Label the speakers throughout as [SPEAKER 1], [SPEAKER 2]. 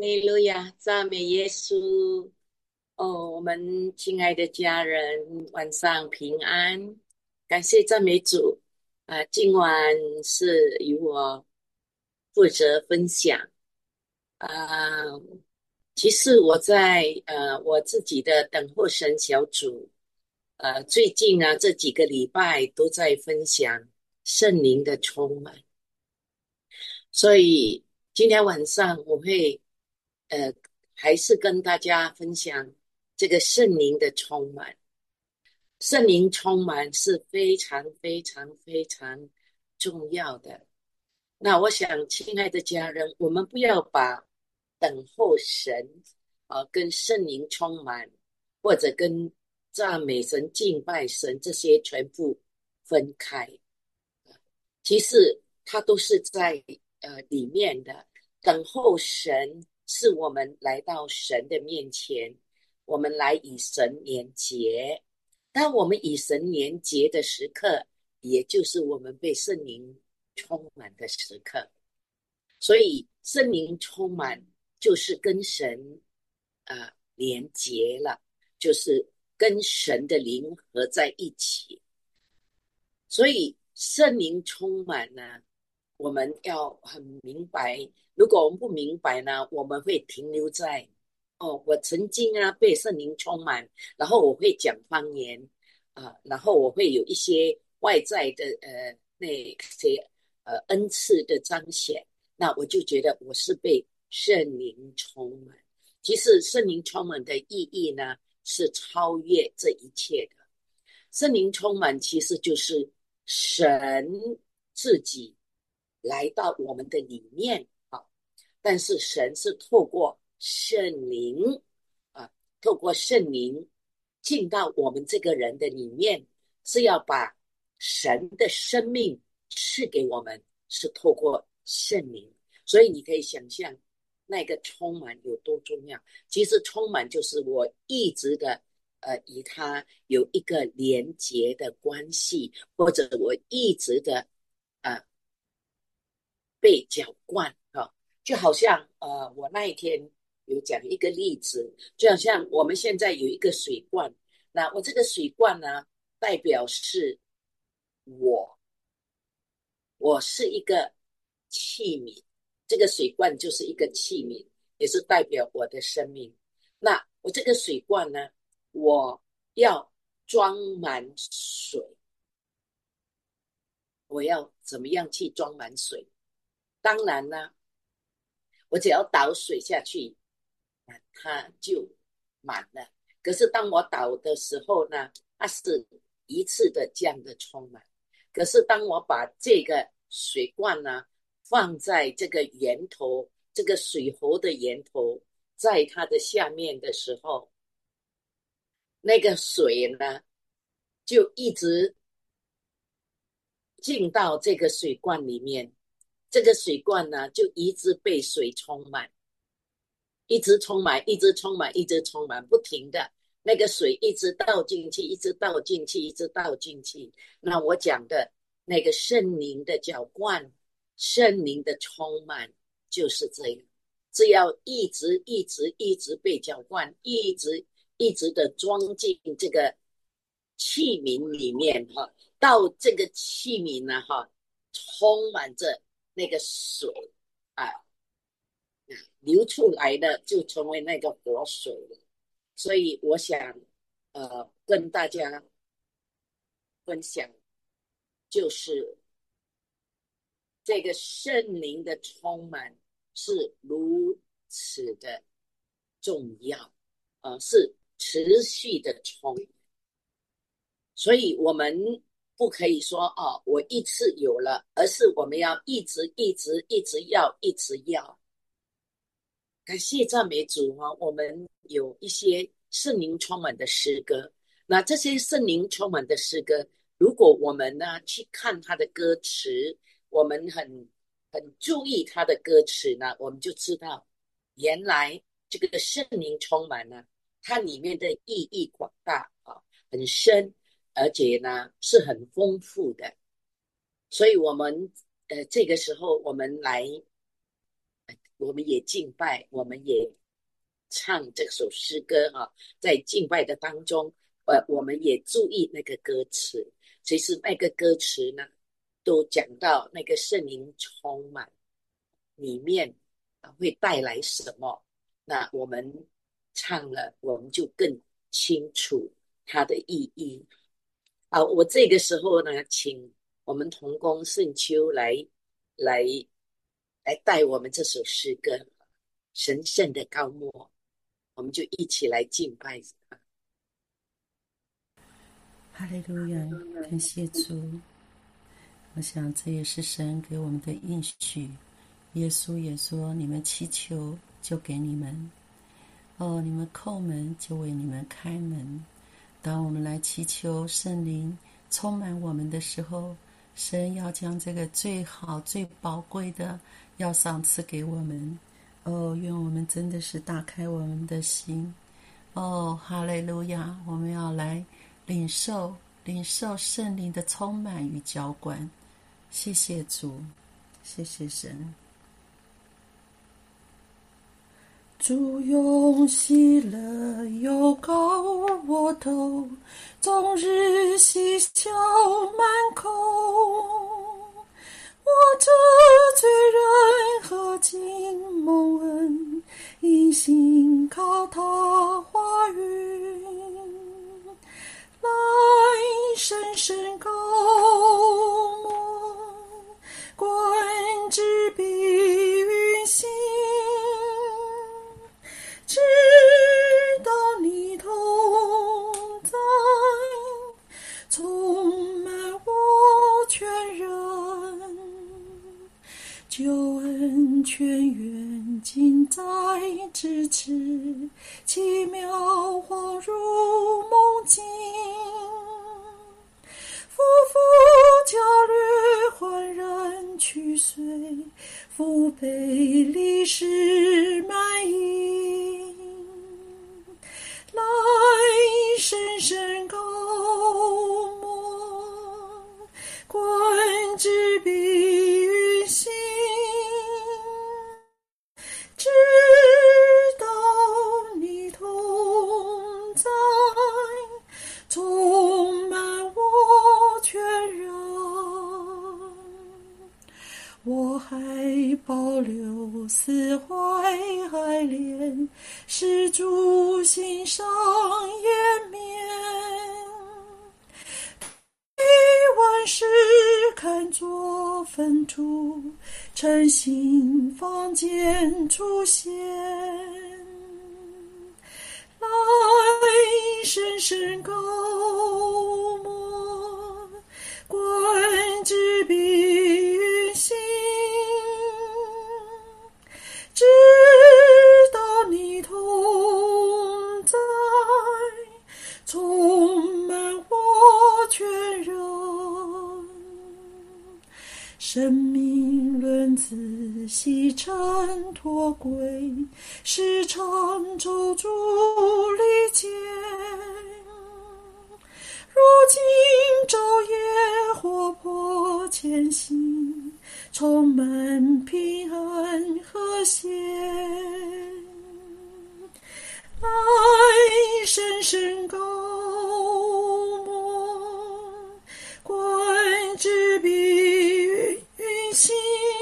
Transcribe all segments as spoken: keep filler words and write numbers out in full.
[SPEAKER 1] 利路亚，赞美耶稣！哦，我们亲爱的家人，晚上平安，感谢赞美主。啊、今晚是由我负责分享。啊、其实我在呃我自己的等候神小组，呃，最近啊这几个礼拜都在分享圣灵的充满。所以今天晚上我会呃，还是跟大家分享这个圣灵的充满。圣灵充满是非常非常非常重要的。那我想，亲爱的家人，我们不要把等候神啊，跟圣灵充满，或者跟赞美神、敬拜神这些全部分开。其实它都是在呃里面的。等候神是我们来到神的面前，我们来与神连结。当我们与神连结的时刻，也就是我们被圣灵充满的时刻。所以圣灵充满就是跟神啊、呃连结了，就是跟神的灵合在一起。所以圣灵充满呢，我们要很明白。如果我们不明白呢，我们会停留在哦，我曾经啊被圣灵充满，然后我会讲方言啊、然后我会有一些外在的呃那些呃恩赐的彰显，那我就觉得我是被圣灵充满。其实圣灵充满的意义呢，是超越这一切的。圣灵充满其实就是神自己来到我们的里面啊，但是神是透过圣灵啊，透过圣灵进到我们这个人的里面，是要把神的生命赐给我们，是透过圣灵。所以你可以想象那个充满有多重要。其实充满就是我一直的呃，与他有一个连结的关系，或者我一直的呃被浇灌啊、哦，就好像呃，我那一天有讲一个例子，就好像我们现在有一个水罐，那我这个水罐呢，代表是我，我是一个器皿，这个水罐就是一个器皿，也是代表我的生命。那我这个水罐呢，我要装满水，我要怎么样去装满水？当然呢，我只要倒水下去，它就满了。可是当我倒的时候呢，它是一次的这样的充满。可是当我把这个水罐呢放在这个源头，这个水喉的源头，在它的下面的时候，那个水呢就一直进到这个水罐里面，这个水罐呢就一直被水充满。一直充满，一直充满，一直充满，不停的那个水一直倒进去，一直倒进去，一直倒进去。那我讲的那个圣灵的浇灌，圣灵的充满就是这样。只要一直一直一直被浇灌，一直一直的装进这个器皿里面哈，到这个器皿呢哈，充满着那个水啊，流出来的就成为那个活水了。所以我想，呃，跟大家分享，就是这个圣灵的充满是如此的重要，呃，是持续的充满。所以我们不可以说哦，我一次有了，而是我们要一直一直一直要，一直要。感谢赞美主啊！我们有一些圣灵充满的诗歌，那这些圣灵充满的诗歌，如果我们呢去看它的歌词，我们很很注意它的歌词呢，我们就知道原来这个圣灵充满呢，它里面的意义广大啊，很深，而且呢是很丰富的。所以我们呃这个时候我们来我们也敬拜，我们也唱这首诗歌啊，在敬拜的当中，呃，我们也注意那个歌词。其实那个歌词呢，都讲到那个圣灵充满里面啊会带来什么。那我们唱了，我们就更清楚它的意义。好，我这个时候呢，请我们同工圣秋来来来带我们这首诗歌《神圣的高莫》，我们就一起来敬拜。
[SPEAKER 2] 哈利路亚，感谢主。我想这也是神给我们的应许。耶稣也说：“你们祈求，就给你们；哦，你们叩门，就为你们开门。”当我们来祈求圣灵充满我们的时候，神要将这个最好、最宝贵的要赏赐给我们。哦，愿我们真的是打开我们的心。哦，哈利路亚！我们要来领受、领受圣灵的充满与浇灌。谢谢主，谢谢神。主用喜乐又高我头，终日喜笑满口。我这罪人何竟蒙恩，因信靠他话语，来深深高摩，观之必运行，直到你同在，充满我全人，救恩泉源尽在咫尺，奇妙恍如梦境，夫妇教略浑然去随，父辈历史满盈，来深深高摩，观之必运行，直到你同在，充满我全人。我还保留四怀爱恋，是主心上颜面，以万事看作粪土，诚心方见出现，来深深高摩，观之必运行，直到你同在，充满我全人。生命轮子细尘脱轨，时常周助力坚，如今昼夜活泼前行，充满平安和谐，来深深高摩，观之必运行，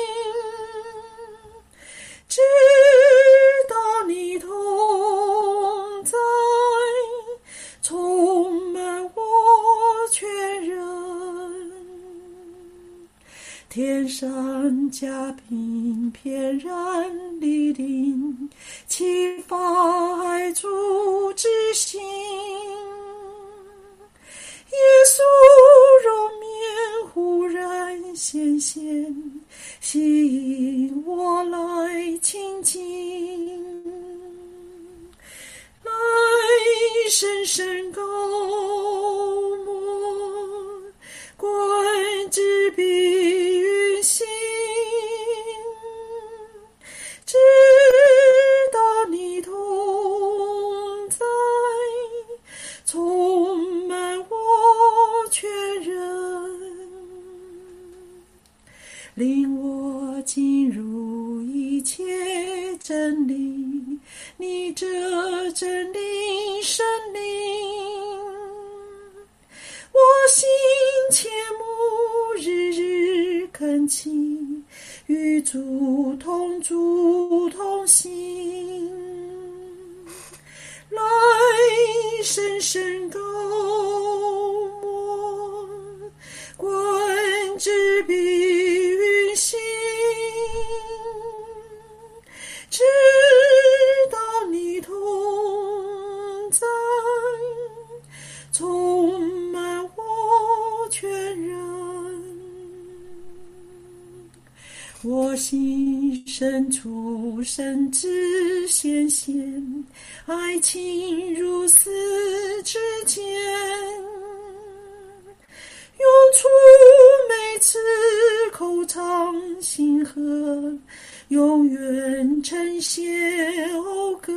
[SPEAKER 2] 直到你同在，充满我全人。天上加平翩然莅临，启发爱主之心，耶稣容面忽然显现，吸引我来亲近，来深深高摩，观之必运行，直到你同在，充满我全人，领我进入一切你这真理生灵，我心切慕日日恳请，与主同住同行，来深深高摩，观之必运行，直到你同在，充满我全人。我心深处深知显现，爱情如丝之间，涌出每次口唱心和，永远呈现讴歌，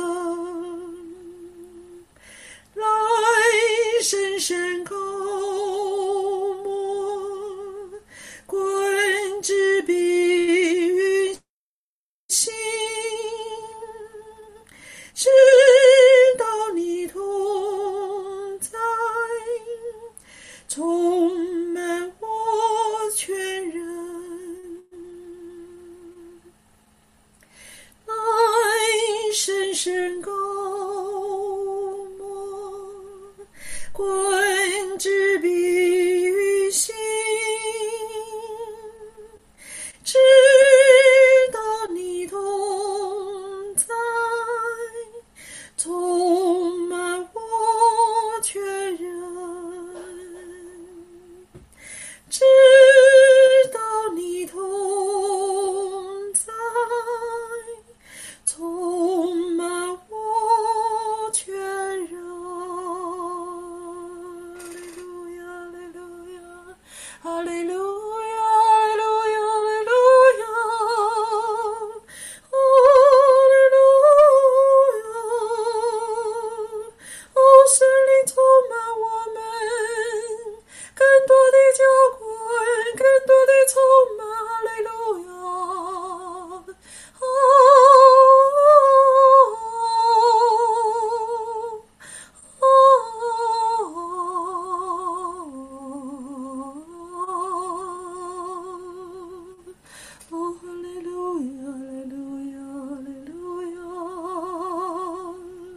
[SPEAKER 2] 来深深高摩，观之必运行，直到你同在，充满我全人。来深深高摩，观之必运行，直到你同在，充满我全人。直到你同在，充满我全人。哈利路亚，哈利路亚，哈利路亚，哈利路亚，哈利路亚。哦，圣灵充满我们，更多的浇灌，更多的充满，哈利路亚。哦哦，哈利路亚，哈利路亚，哈利路亚。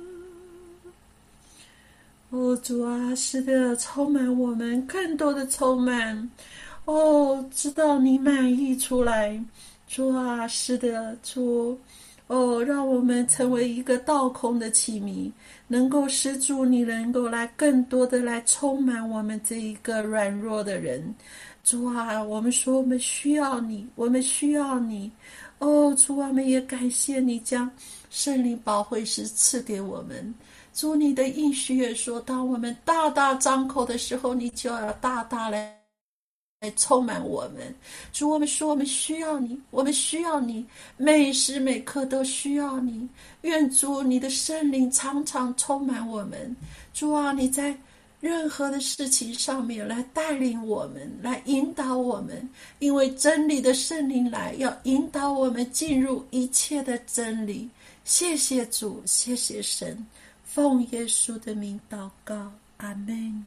[SPEAKER 2] 哦，主啊，是的，充满我们，更多的充满。哦，知道你满意出来。主啊，是的，主。哦，让我们成为一个倒空的器皿，能够使主你能够来更多的来充满我们这一个软弱的人。主啊，我们说我们需要你，我们需要你。哦，主啊，我们也感谢你将圣灵保惠师赐给我们。主，你的应许也说，当我们大大张口的时候，你就要大大来来充满我们。主，我们说我们需要你，我们需要你，每时每刻都需要你。愿主你的圣灵常常充满我们。主啊，你在任何的事情上面来带领我们，来引导我们，因为真理的圣灵来要引导我们进入一切的真理。谢谢主，谢谢神，奉耶稣的名祷告，阿们。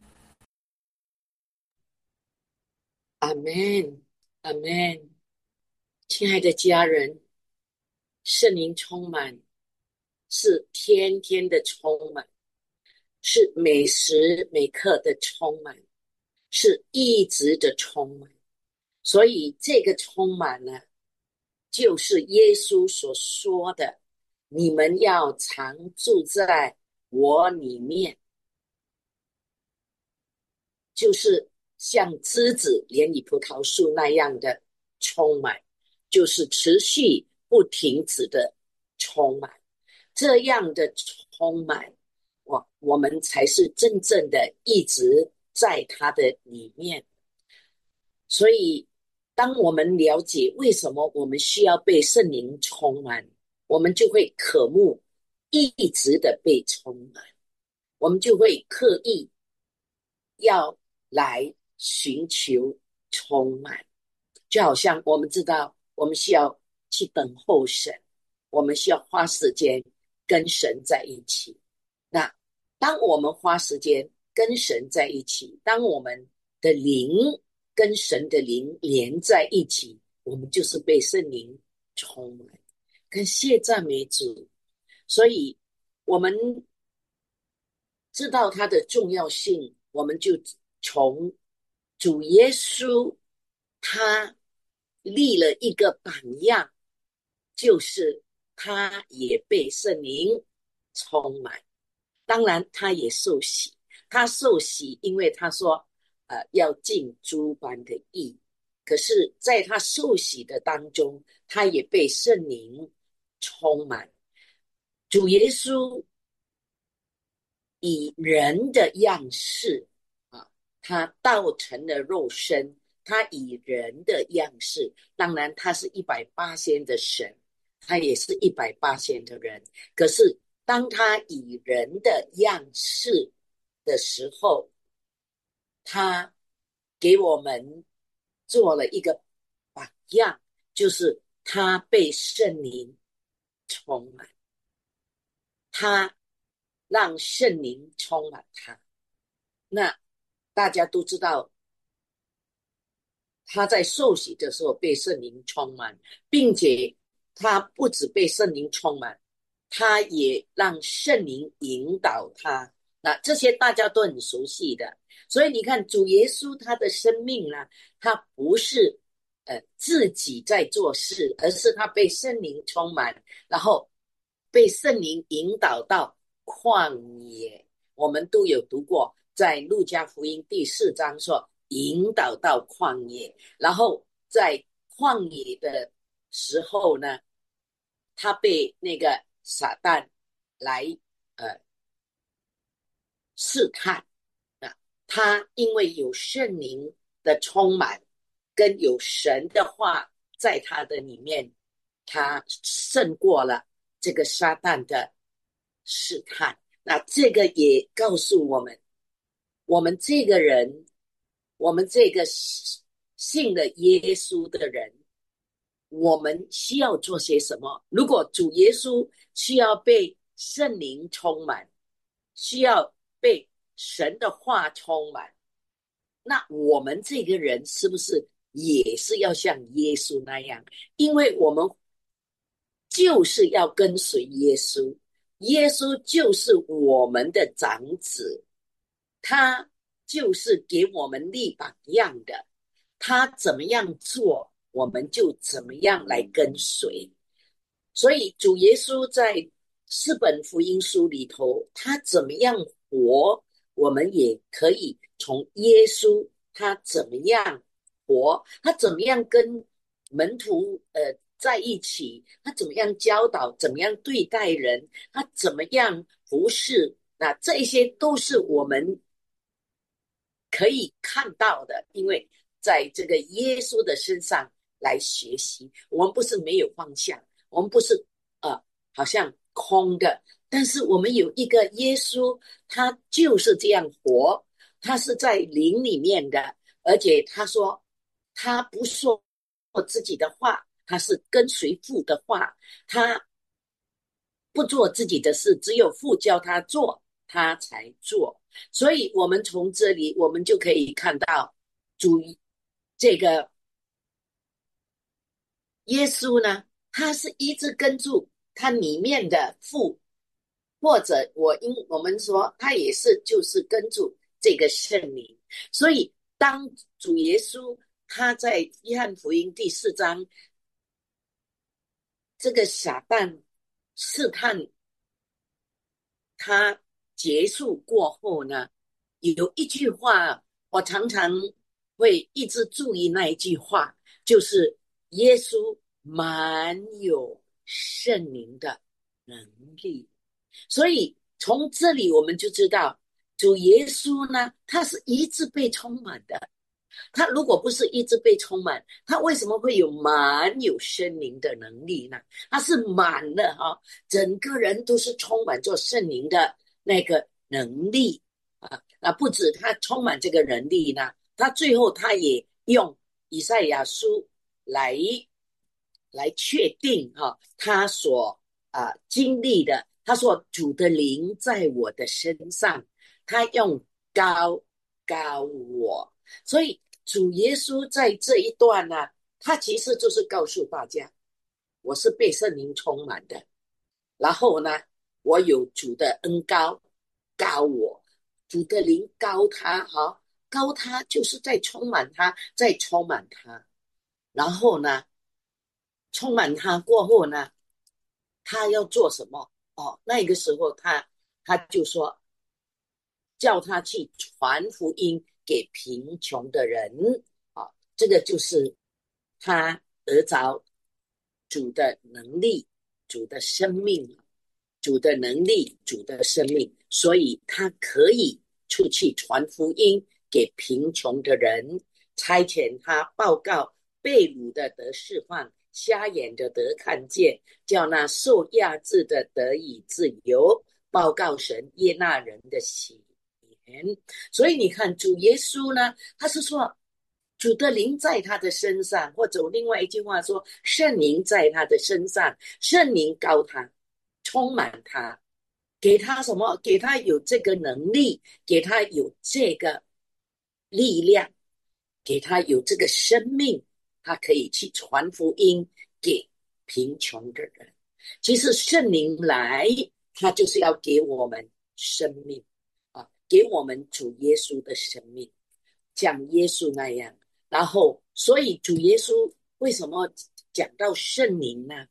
[SPEAKER 1] 阿门，阿门。亲爱的家人，圣灵充满是天天的充满，是每时每刻的充满，是一直的充满。所以这个充满呢，就是耶稣所说的，你们要常住在我里面，就是像枝子连理葡萄树那样的充满，就是持续不停止的充满。这样的充满，我我们才是真正的一直在他的里面。所以当我们了解为什么我们需要被圣灵充满，我们就会渴慕一直的被充满，我们就会刻意要来寻求充满。就好像我们知道我们需要去等候神， 我们需要花时间跟神在一起。那当我们花时间跟神在一起，当我们的灵跟神的灵连在一起，我们就是被圣灵充满。感谢赞美主。所以我们知道它的重要性，我们就从主耶稣他立了一个榜样，就是他也被圣灵充满。当然他也受洗，他受洗因为他说呃，要尽诸般的义。可是在他受洗的当中，他也被圣灵充满。主耶稣以人的样式啊，他道成了肉身，他以人的样式，当然他是一百八千的神，他也是一百八千的人。可是当他以人的样式的时候，他给我们做了一个榜样，就是他被圣灵充满，他让圣灵充满他。那大家都知道，他在受洗的时候被圣灵充满，并且他不止被圣灵充满，他也让圣灵引导他。那这些大家都很熟悉的。所以你看主耶稣他的生命呢，他不是呃自己在做事，而是他被圣灵充满，然后被圣灵引导到旷野。我们都有读过，在路加福音第四章说引导到旷野，然后在旷野的时候呢，他被那个撒旦来呃试探啊。他因为有圣灵的充满，跟有神的话在他的里面，他胜过了这个撒旦的试探。那这个也告诉我们，我们这个人，我们这个信了耶稣的人，我们需要做些什么？如果主耶稣需要被圣灵充满，需要被神的话充满，那我们这个人是不是也是要像耶稣那样？因为我们就是要跟随耶稣，耶稣就是我们的长子，他就是给我们立榜样的，他怎么样做，我们就怎么样来跟随。所以主耶稣在四本福音书里头，他怎么样活，我们也可以从耶稣他怎么样活，他怎么样跟门徒呃在一起，他怎么样教导，怎么样对待人，他怎么样服侍，那这些都是我们可以看到的。因为在这个耶稣的身上来学习，我们不是没有方向，我们不是呃好像空的，但是我们有一个耶稣，他就是这样活，他是在灵里面的，而且他说他不说自己的话，他是跟随父的话，他不做自己的事，只有父叫他做，他才做。所以我们从这里我们就可以看到主这个耶稣呢，他是一直跟住他里面的父，或者我因我们说他也是就是跟住这个圣灵。所以当主耶稣他在约翰福音第四章这个撒旦试探他结束过后呢，有一句话我常常会一直注意，那一句话就是耶稣满有圣灵的能力。所以从这里我们就知道主耶稣呢，他是一直被充满的。他如果不是一直被充满，他为什么会有满有圣灵的能力呢？他是满了哈，整个人都是充满着圣灵的那个能力啊。那不止他充满这个能力呢，他最后他也用以赛亚书来来确定哈，他所啊、呃经历的。他说主的灵在我的身上，他用高高我。所以主耶稣在这一段呢，他其实就是告诉大家，我是被圣灵充满的，然后呢，我有主的恩高高我，主的灵高他，哈，高他就是在充满他，在充满他。然后呢，充满他过后呢，他要做什么？哦，那个时候他他就说，叫他去传福音给贫穷的人啊，这个就是他得着主的能力、主的生命、主的能力、主的生命，所以他可以出去传福音给贫穷的人，差遣他报告被掳的得释放，瞎眼的得看见，叫那受压制的得以自由，报告神耶纳人的喜。所以你看主耶稣呢，他是说主的灵在他的身上，或者另外一句话说圣灵在他的身上，圣灵高他，充满他，给他什么？给他有这个能力，给他有这个力量，给他有这个生命，他可以去传福音给贫穷的人。其实圣灵来，他就是要给我们生命啊，给我们主耶稣的生命，像耶稣那样。然后，所以主耶稣为什么讲到圣灵呢？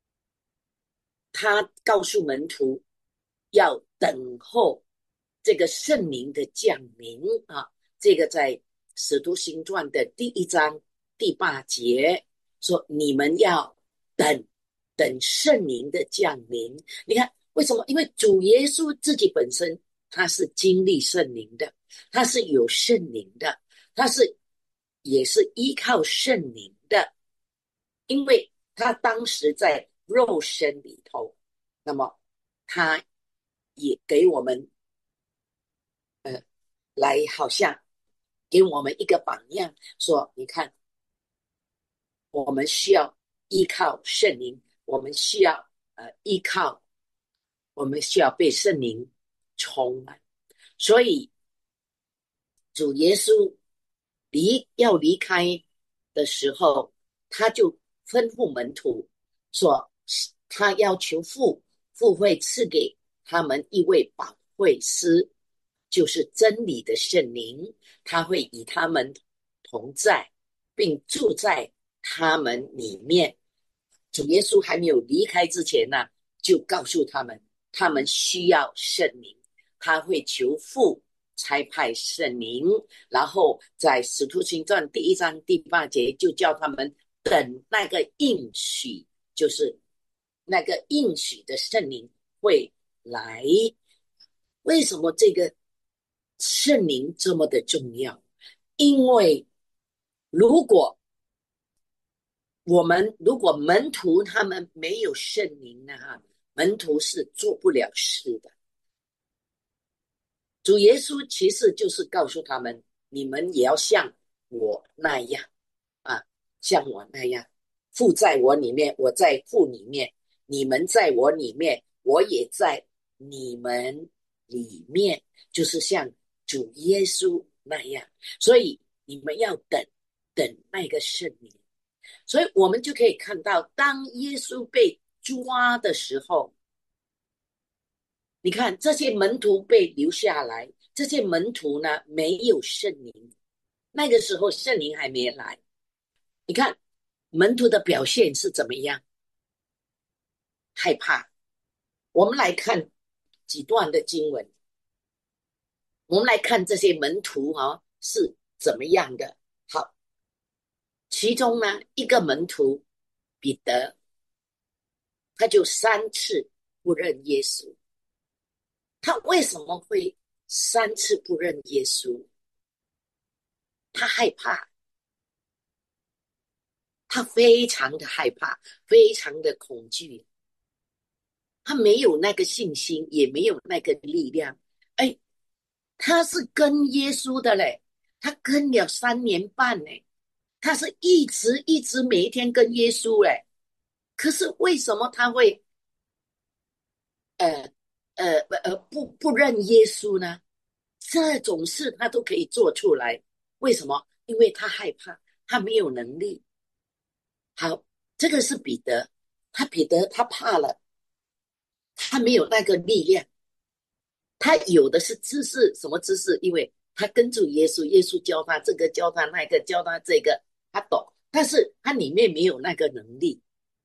[SPEAKER 1] 他告诉门徒要等候这个圣灵的降临啊，这个在使徒行传的第一章第八节说，你们要等等圣灵的降临。你看为什么？因为主耶稣自己本身他是经历圣灵的，他是有圣灵的，他是也是依靠圣灵的，因为他当时在肉身里头，那么他也给我们呃来好像给我们一个榜样，说你看我们需要依靠圣灵，我们需要呃依靠，我们需要被圣灵充满。所以主耶稣离要离开的时候，他就吩咐门徒说，他要求父，父会赐给他们一位保惠师，就是真理的圣灵，他会与他们同在，并住在他们里面。主耶稣还没有离开之前呢，就告诉他们，他们需要圣灵，他会求父差派圣灵，然后在使徒行传第一章第八节就叫他们等那个应许，就是那个应许的圣灵会来。为什么这个圣灵这么的重要？因为如果我们如果门徒他们没有圣灵呢，哈，门徒是做不了事的。主耶稣其实就是告诉他们，你们也要像我那样啊，像我那样，父在我里面，我在父里面，你们在我里面，我也在你们里面，就是像主耶稣那样。所以你们要等等那个圣灵。所以我们就可以看到，当耶稣被抓的时候，你看这些门徒被留下来，这些门徒呢没有圣灵，那个时候圣灵还没来。你看门徒的表现是怎么样？害怕。我们来看几段的经文，我们来看这些门徒啊是怎么样的。好，其中呢一个门徒彼得，他就三次不认耶稣。他为什么会三次不认耶稣？他害怕，他非常的害怕，非常的恐惧，他没有那个信心，也没有那个力量。哎，他是跟耶稣的嘞，他跟了三年半嘞，他是一直一直每一天跟耶稣嘞。可是为什么他会不不认耶稣呢？这种事他都可以做出来，为什么？因为他害怕，他没有能力。好，这个是彼得，他彼得他怕了，他没有那个力量，他有的是知识，什么知识？因为他跟住耶稣，耶稣教他这个，教他那个，教他这个，他懂，但是他里面没有那个能力，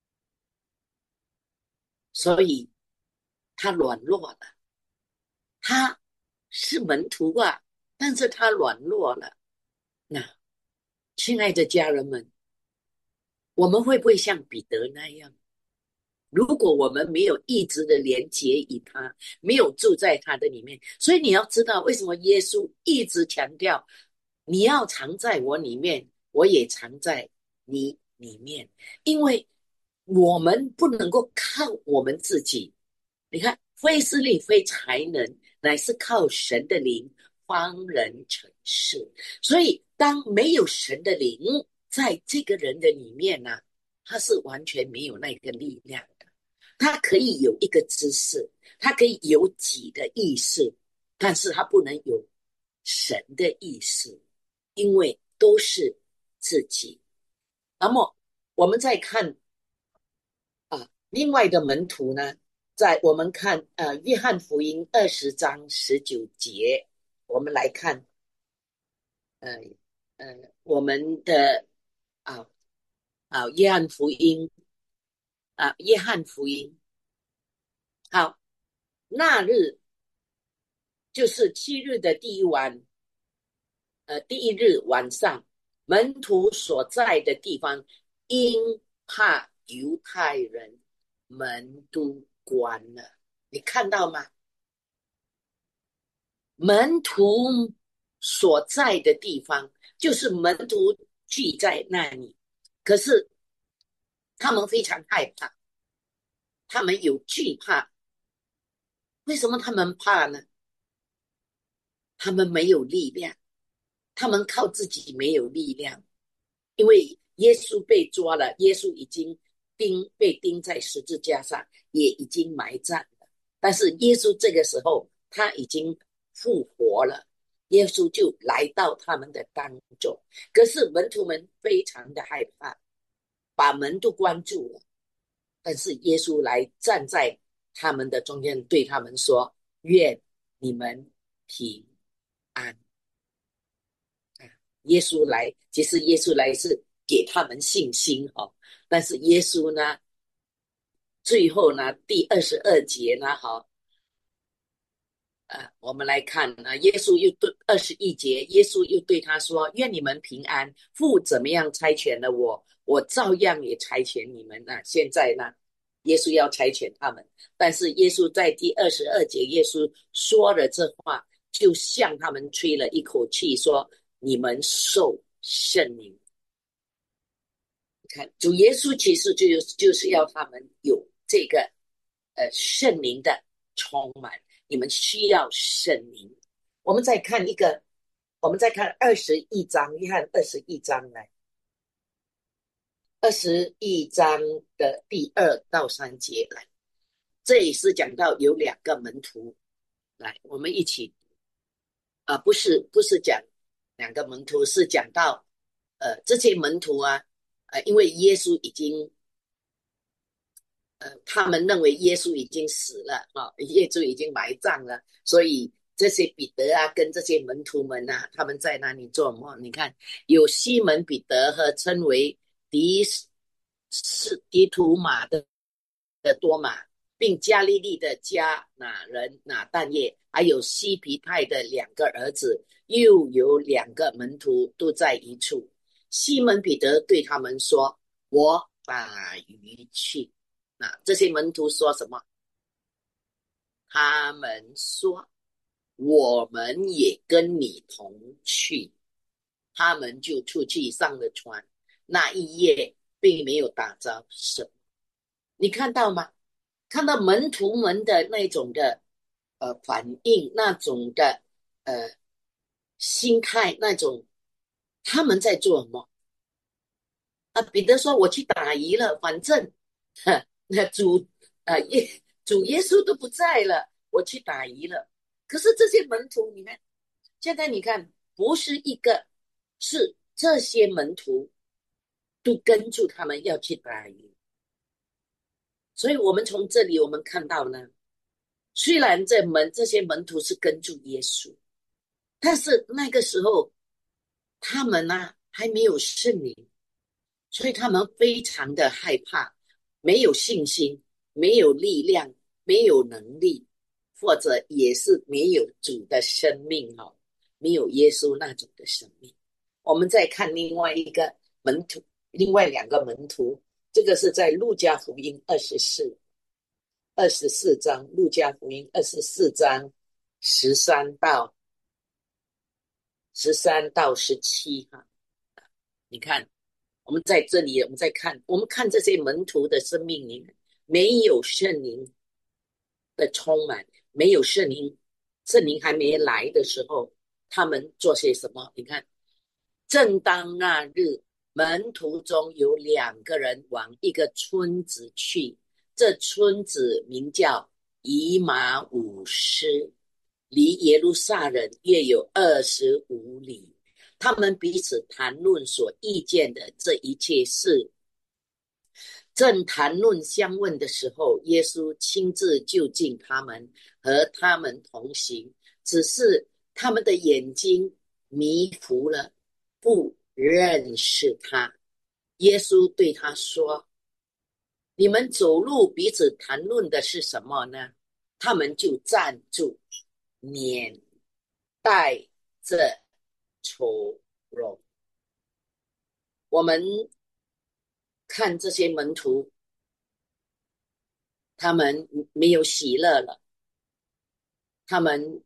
[SPEAKER 1] 所以他软弱了。他是门徒啊，但是他软弱了。那亲爱的家人们，我们会不会像彼得那样？如果我们没有一直的连结于他，没有住在他的里面，所以你要知道为什么耶稣一直强调你要藏在我里面，我也藏在你里面，因为我们不能够靠我们自己。你看，非势力非才能，乃是靠神的灵方能成事。所以当没有神的灵在这个人的里面呢、啊，他是完全没有那个力量的。他可以有一个知识，他可以有己的意识，但是他不能有神的意识，因为都是自己。那么我们再看啊，另外的门徒呢，在我们看呃约翰福音二十章十九节，我们来看呃呃我们的啊啊约翰福音啊约翰福音好，那日就是七日的第一晚，呃，第一日晚上，门徒所在的地方，因怕犹太人，门都关了。你看到吗？门徒所在的地方，就是门徒聚在那里，可是他们非常害怕，他们有惧怕。为什么他们怕呢？他们没有力量，他们靠自己没有力量，因为耶稣被抓了，耶稣已经钉被钉在十字架上，也已经埋葬了。但是耶稣这个时候他已经复活了，耶稣就来到他们的当中。可是门徒们非常的害怕，把门都关住了。但是耶稣来站在他们的中间，对他们说：愿你们平安。耶稣来，其实耶稣来是给他们信心哦。但是耶稣呢，最后呢，第二十二节呢，哈，呃，我们来看啊，耶稣又对二十一节，耶稣又对他说：愿你们平安。父怎么样差遣了我，我照样也差遣你们啊。现在呢，耶稣要差遣他们，但是耶稣在第二十二节，耶稣说了这话，就向他们吹了一口气，说：你们受圣灵。看，主耶稣其实就就是要他们有这个呃圣灵的充满，你们需要圣灵。我们再看一个，我们再看二十一章，约翰二十一章来，二十一章的第二到三节来，这里是讲到有两个门徒，来，我们一起啊、呃，不是不是讲两个门徒，是讲到呃这些门徒啊，呃，因为耶稣已经呃，他们认为耶稣已经死了啊、哦，耶稣已经埋葬了，所以这些彼得啊，跟这些门徒们啊，他们在那里做梦？你看，有西门彼得和称为迪是迪图马的的多马，并加利利的加拿人拿但业，还有西皮泰的两个儿子，又有两个门徒都在一处。西门彼得对他们说：我打鱼去。那这些门徒说什么？他们说：我们也跟你同去。他们就出去上了船，那一夜并没有打着什么。你看到吗？看到门徒们的那种的呃反应，那种的呃心态，那种他们在做什么啊？彼得说：我去打鱼了，反正呵那主啊耶主耶稣都不在了， 我去打鱼了。可是这些门徒，你看，现在你看，不是一个，是这些门徒都跟住他们要去打鱼。所以我们从这里我们看到呢，虽然这门这些门徒是跟住耶稣，但是那个时候他们呢、啊、还没有圣灵，所以他们非常的害怕，没有信心，没有力量，没有能力，或者也是没有主的生命哦，没有耶稣那种的生命。我们再看另外一个门徒，另外两个门徒，这个是在路加福音二十四二十四章，路加福音二十四章十三到十三到十七哈。你看，我们在这里，我们再看，我们看这些门徒的生命里面，没有圣灵的充满，没有圣灵，圣灵还没来的时候，他们做些什么？你看，正当那日，门徒中有两个人往一个村子去，这村子名叫以马忤斯，离耶路撒冷约有二十五里。他们彼此谈论所遇见的这一切事。正谈论相问的时候，耶稣亲自就近他们，和他们同行，只是他们的眼睛迷糊了，不认识他。耶稣对他说：你们走路彼此谈论的是什么呢？他们就站住，脸带着愁容。我们看这些门徒，他们没有喜乐了，他们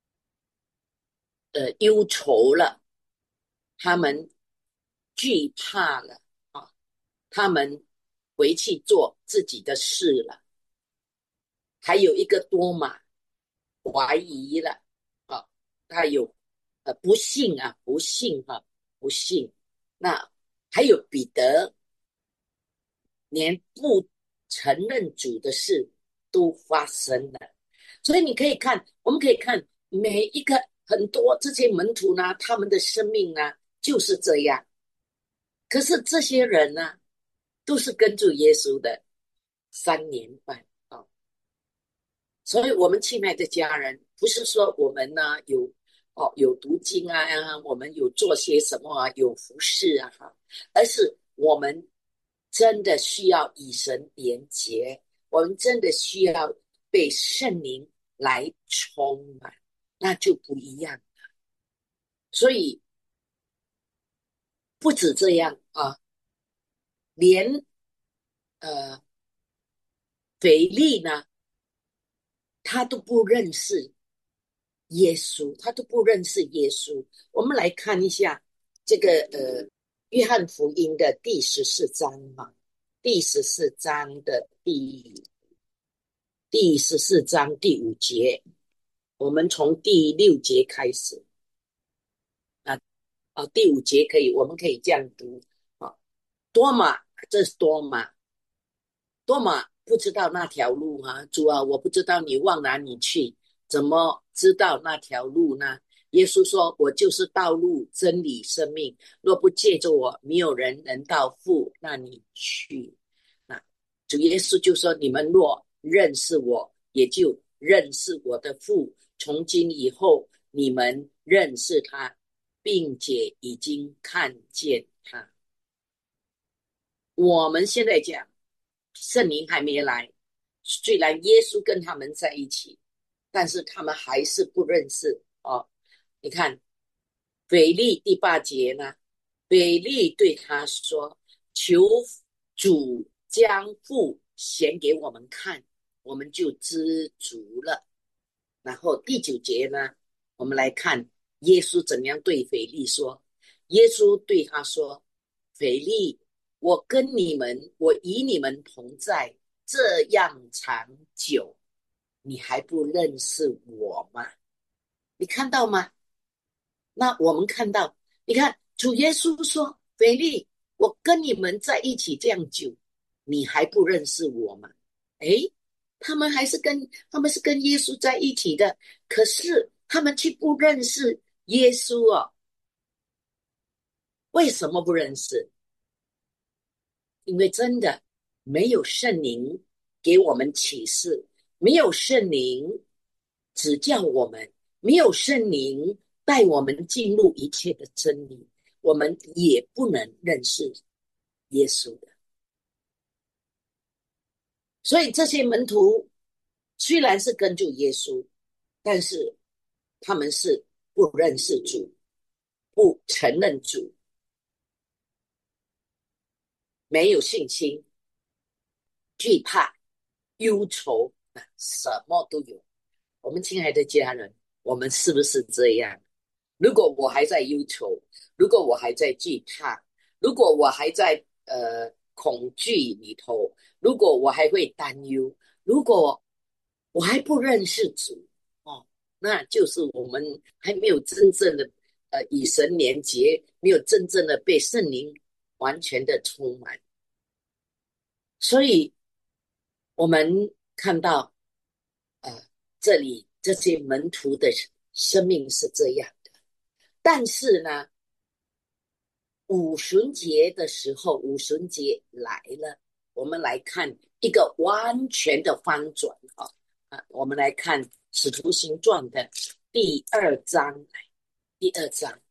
[SPEAKER 1] 呃忧愁了，他们惧怕了啊，他们回去做自己的事了。还有一个多马怀疑了啊，他有呃不信啊，不信哈、啊，不信。那还有彼得，连不承认主的事都发生了。所以你可以看，我们可以看每一个很多这些门徒呢，他们的生命呢就是这样。可是这些人呢，都是跟住耶稣的三年半啊、哦。所以我们亲爱的家人，不是说我们呢有哦有读经啊，我们有做些什么啊，有服侍啊哈，而是我们真的需要与神连结，我们真的需要被圣灵来充满，那就不一样。所以不止这样啊，连呃腓力呢，他都不认识耶稣，他都不认识耶稣。我们来看一下这个呃约翰福音的第十四章嘛，第十四章的第第十四章第五节，我们从第六节开始啊。啊，第五节可以，我们可以这样读啊。多马，这是多马，多马不知道那条路啊，主啊，我不知道你往哪里去，怎么知道那条路呢？耶稣说：我就是道路、真理、生命，若不借着我，没有人能到父那里去。那主耶稣就说：你们若认识我，也就认识我的父。从今以后，你们认识他，并且已经看见他。我们现在讲圣灵还没来，虽然耶稣跟他们在一起，但是他们还是不认识哦。你看腓利第八节呢，腓利对他说：求主将父显给我们看，我们就知足了。然后第九节呢，我们来看耶稣怎样对腓利说。耶稣对他说：腓利，我跟你们，我与你们同在这样长久，你还不认识我吗？你看到吗？那我们看到，你看主耶稣说：腓利，我跟你们在一起这样久，你还不认识我吗？诶， 他们还是跟他们是跟耶稣在一起的，可是他们却不认识耶稣哦。为什么不认识？因为真的没有圣灵给我们启示，没有圣灵指教我们，没有圣灵带我们进入一切的真理，我们也不能认识耶稣的。所以这些门徒虽然是跟着耶稣，但是他们是不认识主，不承认主，没有信心，惧怕、忧愁，什么都有。我们亲爱的家人，我们是不是这样？如果我还在忧愁，如果我还在惧怕，如果我还在呃恐惧里头，如果我还会担忧，如果我还不认识主哦，那就是我们还没有真正的呃与神连结，没有真正的被圣灵完全的充满。所以我们看到呃这里这些门徒的生命是这样的，但是呢，五旬节的时候，五旬节来了，我们来看一个完全的翻转啊！啊，我们来看《使徒行传》的第二章，第二章，《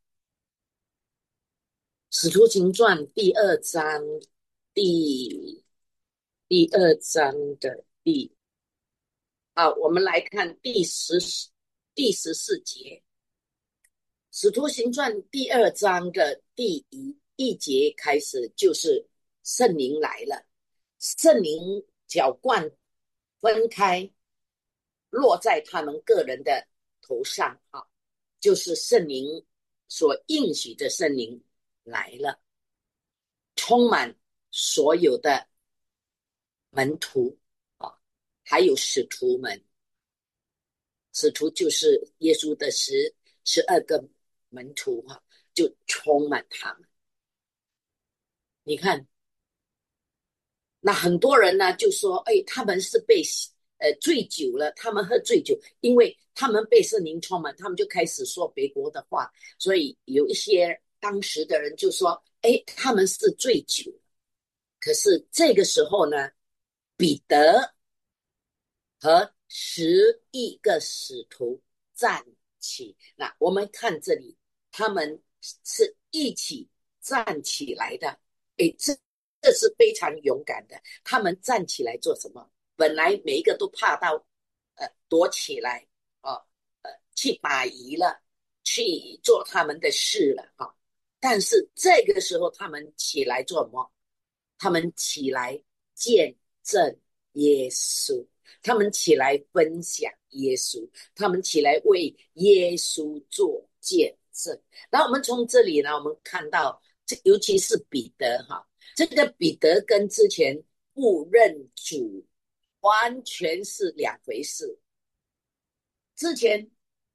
[SPEAKER 1] 使徒行传》第二章第第二章的第啊，我们来看第十第十四节，《使徒行传》第二章的第一一节开始，就是圣灵来了，圣灵浇灌分开，落在他们个人的头上啊，就是圣灵所应许的圣灵来了，充满所有的门徒啊，还有使徒们。使徒就是耶稣的十十二个门徒哈、啊，就充满他们。你看，那很多人呢就说，哎，他们是被呃醉酒了，他们喝醉酒，因为他们被圣灵充满，他们就开始说别国的话，所以有一些当时的人就说，哎，他们是醉酒。可是这个时候呢，彼得和十一个使徒站起，那我们看这里，他们是一起站起来的。诶，这这是非常勇敢的。他们站起来做什么？本来每一个都怕到呃躲起来哦，呃去打鱼了，去做他们的事了哈、哦。但是这个时候他们起来做什么？他们起来见证耶稣。他们起来分享耶稣，他们起来为耶稣做见证。然后我们从这里呢，我们看到，这尤其是彼得哈，这个彼得跟之前不认主完全是两回事。之前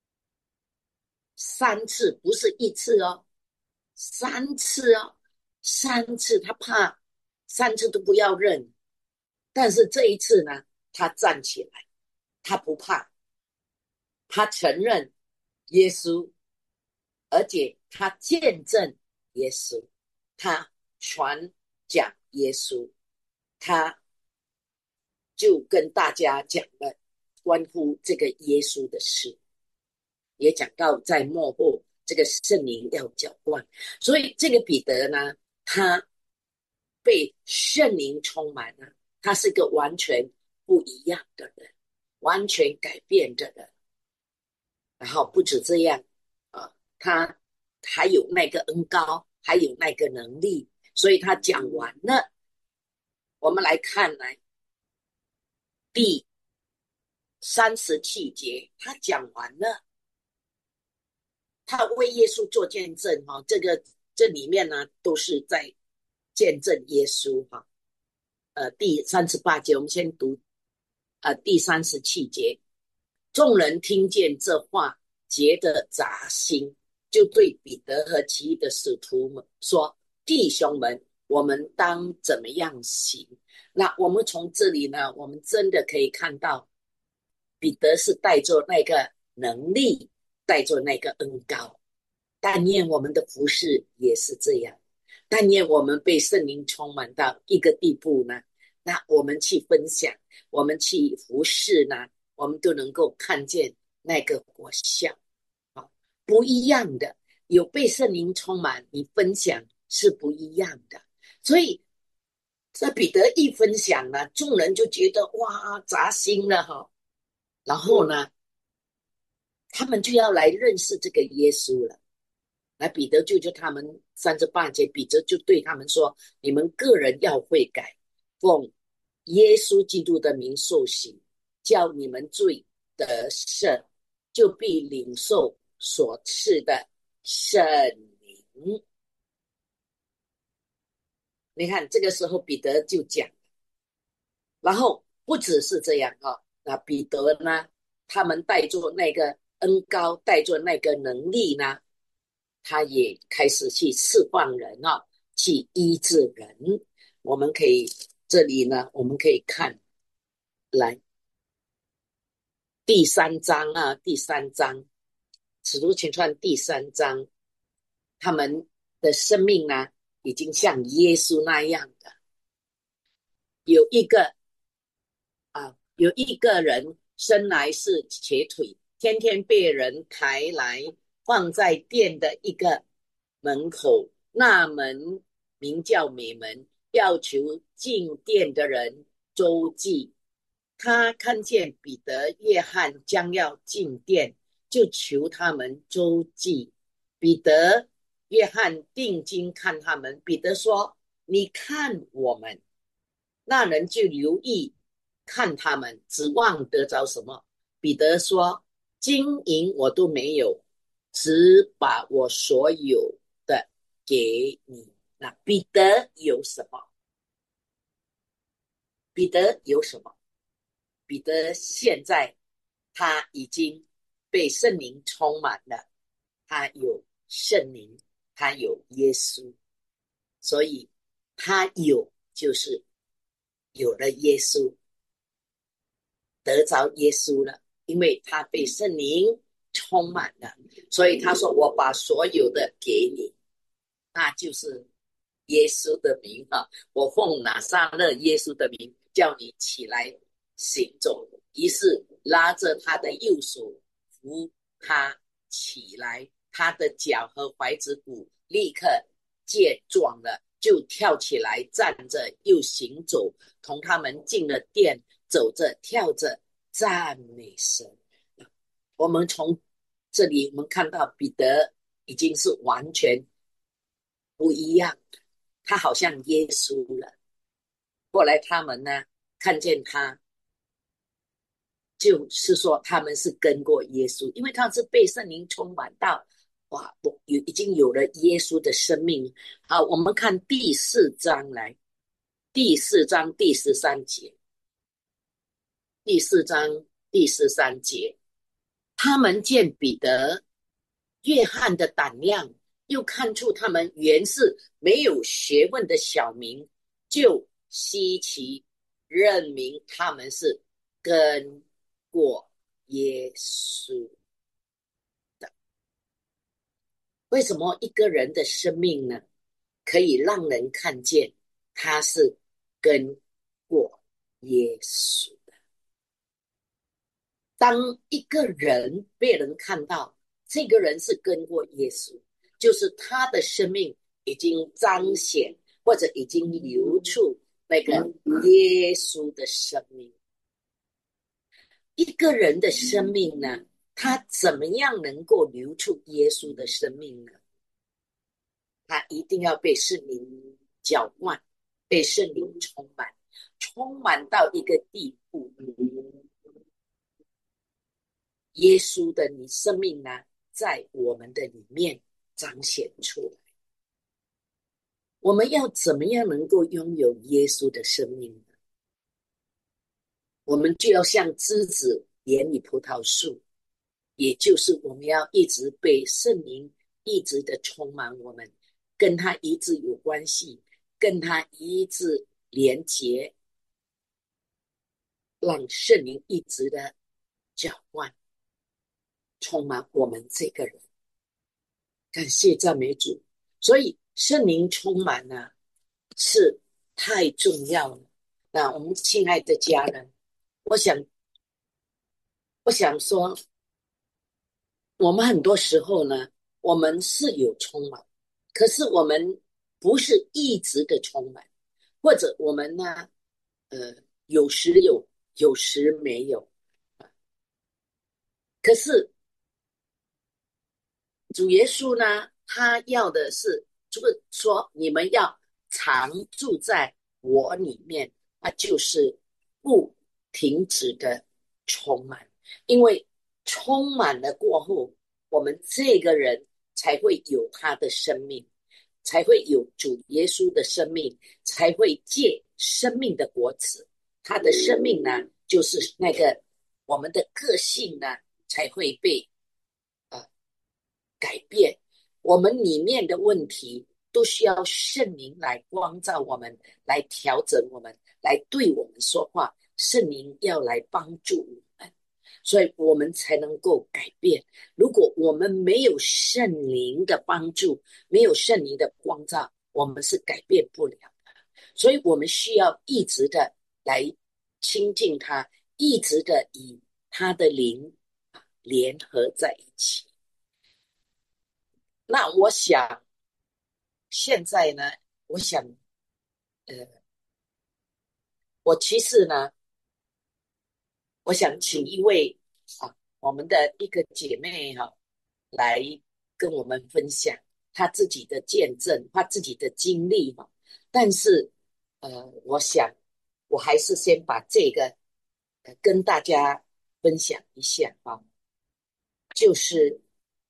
[SPEAKER 1] 三次不是一次哦，三次哦，三次他怕，三次都不要认。但是这一次呢，他站起来。他不怕，他承认耶稣，而且他见证耶稣，他传讲耶稣，他就跟大家讲了关乎这个耶稣的事，也讲到在末后这个圣灵要浇灌。所以这个彼得呢，他被圣灵充满了，他是个完全不一样的人，完全改变的人。然后不止这样啊，他还有那个恩膏，还有那个能力，所以他讲完了。我们来看来第三十七节，他讲完了，他为耶稣做见证哈、哦，这个这里面呢都是在见证耶稣哈、哦。呃，第三十八节我们先读，呃，第三十七节，众人听见这话，觉得扎心，就对彼得和其余的使徒们说：“弟兄们， 我们当怎么样行？那我们从这里呢，我们真的可以看到，彼得是带着那个能力，带着那个恩膏。但愿我们的服侍也是这样，但愿我们被圣灵充满到一个地步呢，那我们去分享，我们去服侍呢，我们都能够看见那个果效。啊，不一样的，有被圣灵充满，你分享是不一样的。所以这彼得一分享呢，众人就觉得哇，扎心了哈。然后呢，他们就要来认识这个耶稣了。那彼得就就他们三十八节，彼得就对他们说：你们个人要悔改，奉耶稣基督的名受洗，叫你们罪得赦，就必领受所赐的圣灵。你看这个时候彼得就讲，然后不只是这样啊，那彼得呢，他们带着那个恩膏，带着那个能力呢，他也开始去释放人啊，去医治人。我们可以这里呢，我们可以看来第三章啊，第三章使徒行传第三章，他们的生命呢，已经像耶稣那样的。有一个啊，有一个人生来是瘸腿，天天被人抬来放在殿的一个门口，那门名叫美门，要求进殿的人周济。他看见彼得、约翰将要进殿，就求他们周济。彼得、约翰定睛看他们，彼得说：你看我们。那人就留意看他们，指望得着什么？彼得说：金银我都没有，只把我所有的给你。那彼得有什么？彼得有什么？彼得现在他已经被圣灵充满了，他有圣灵，他有耶稣，所以他有就是有了耶稣，得着耶稣了，因为他被圣灵充满了，所以他说：我把所有的给你，那就是耶稣的名啊！我奉拿撒勒耶稣的名，叫你起来行走。于是拉着他的右手扶他起来，他的脚和踝子骨立刻健壮了，就跳起来站着，又行走，同他们进了殿，走着跳着赞美神。我们从这里我们看到彼得已经是完全不一样，他好像耶稣了。后来他们呢看见他，就是说他们是跟过耶稣，因为他是被圣灵充满到，哇，有已经有了耶稣的生命。好，我们看第四章来，第四章第十三节，第四章第十三节，他们见彼得、约翰的胆量，又看出他们原是没有学问的小民，就稀奇，认明他们是跟过耶稣的。为什么一个人的生命呢，可以让人看见他是跟过耶稣的？当一个人被人看到，这个人是跟过耶稣，就是他的生命已经彰显或者已经流出那个耶稣的生命。一个人的生命呢，他怎么样能够流出耶稣的生命呢？他一定要被圣灵浇灌，被圣灵充满，充满到一个地步，耶稣的你生命呢，在我们的里面彰显出来。我们要怎么样能够拥有耶稣的生命呢？我们就要像枝子连理葡萄树，也就是我们要一直被圣灵一直的充满我们，跟他一直有关系， 跟他一直连结，让圣灵一直的浇灌充满我们这个人。感谢赞美主。所以圣灵充满呢是太重要了。那我们亲爱的家人，我想我想说，我们很多时候呢，我们是有充满，可是我们不是一直的充满，或者我们呢，呃，有时有，有时没有。可是主耶稣呢，他要的是，就是说你们要常住在我里面，那就是不停止的充满。因为充满了过后，我们这个人才会有他的生命，才会有主耶稣的生命，才会结生命的果子。他的生命呢，就是那个我们的个性呢，才会被呃改变。我们里面的问题都需要圣灵来光照我们，来调整我们，来对我们说话。圣灵要来帮助我们，所以我们才能够改变。如果我们没有圣灵的帮助，没有圣灵的光照，我们是改变不了的。所以我们需要一直的来亲近他，一直的以他的灵联合在一起。那我想现在呢，我想呃，我其实呢，我想请一位啊，我们的一个姐妹哈、啊，来跟我们分享她自己的见证，她自己的经历哈、啊。但是呃，我想我还是先把这个、呃、跟大家分享一下啊，就是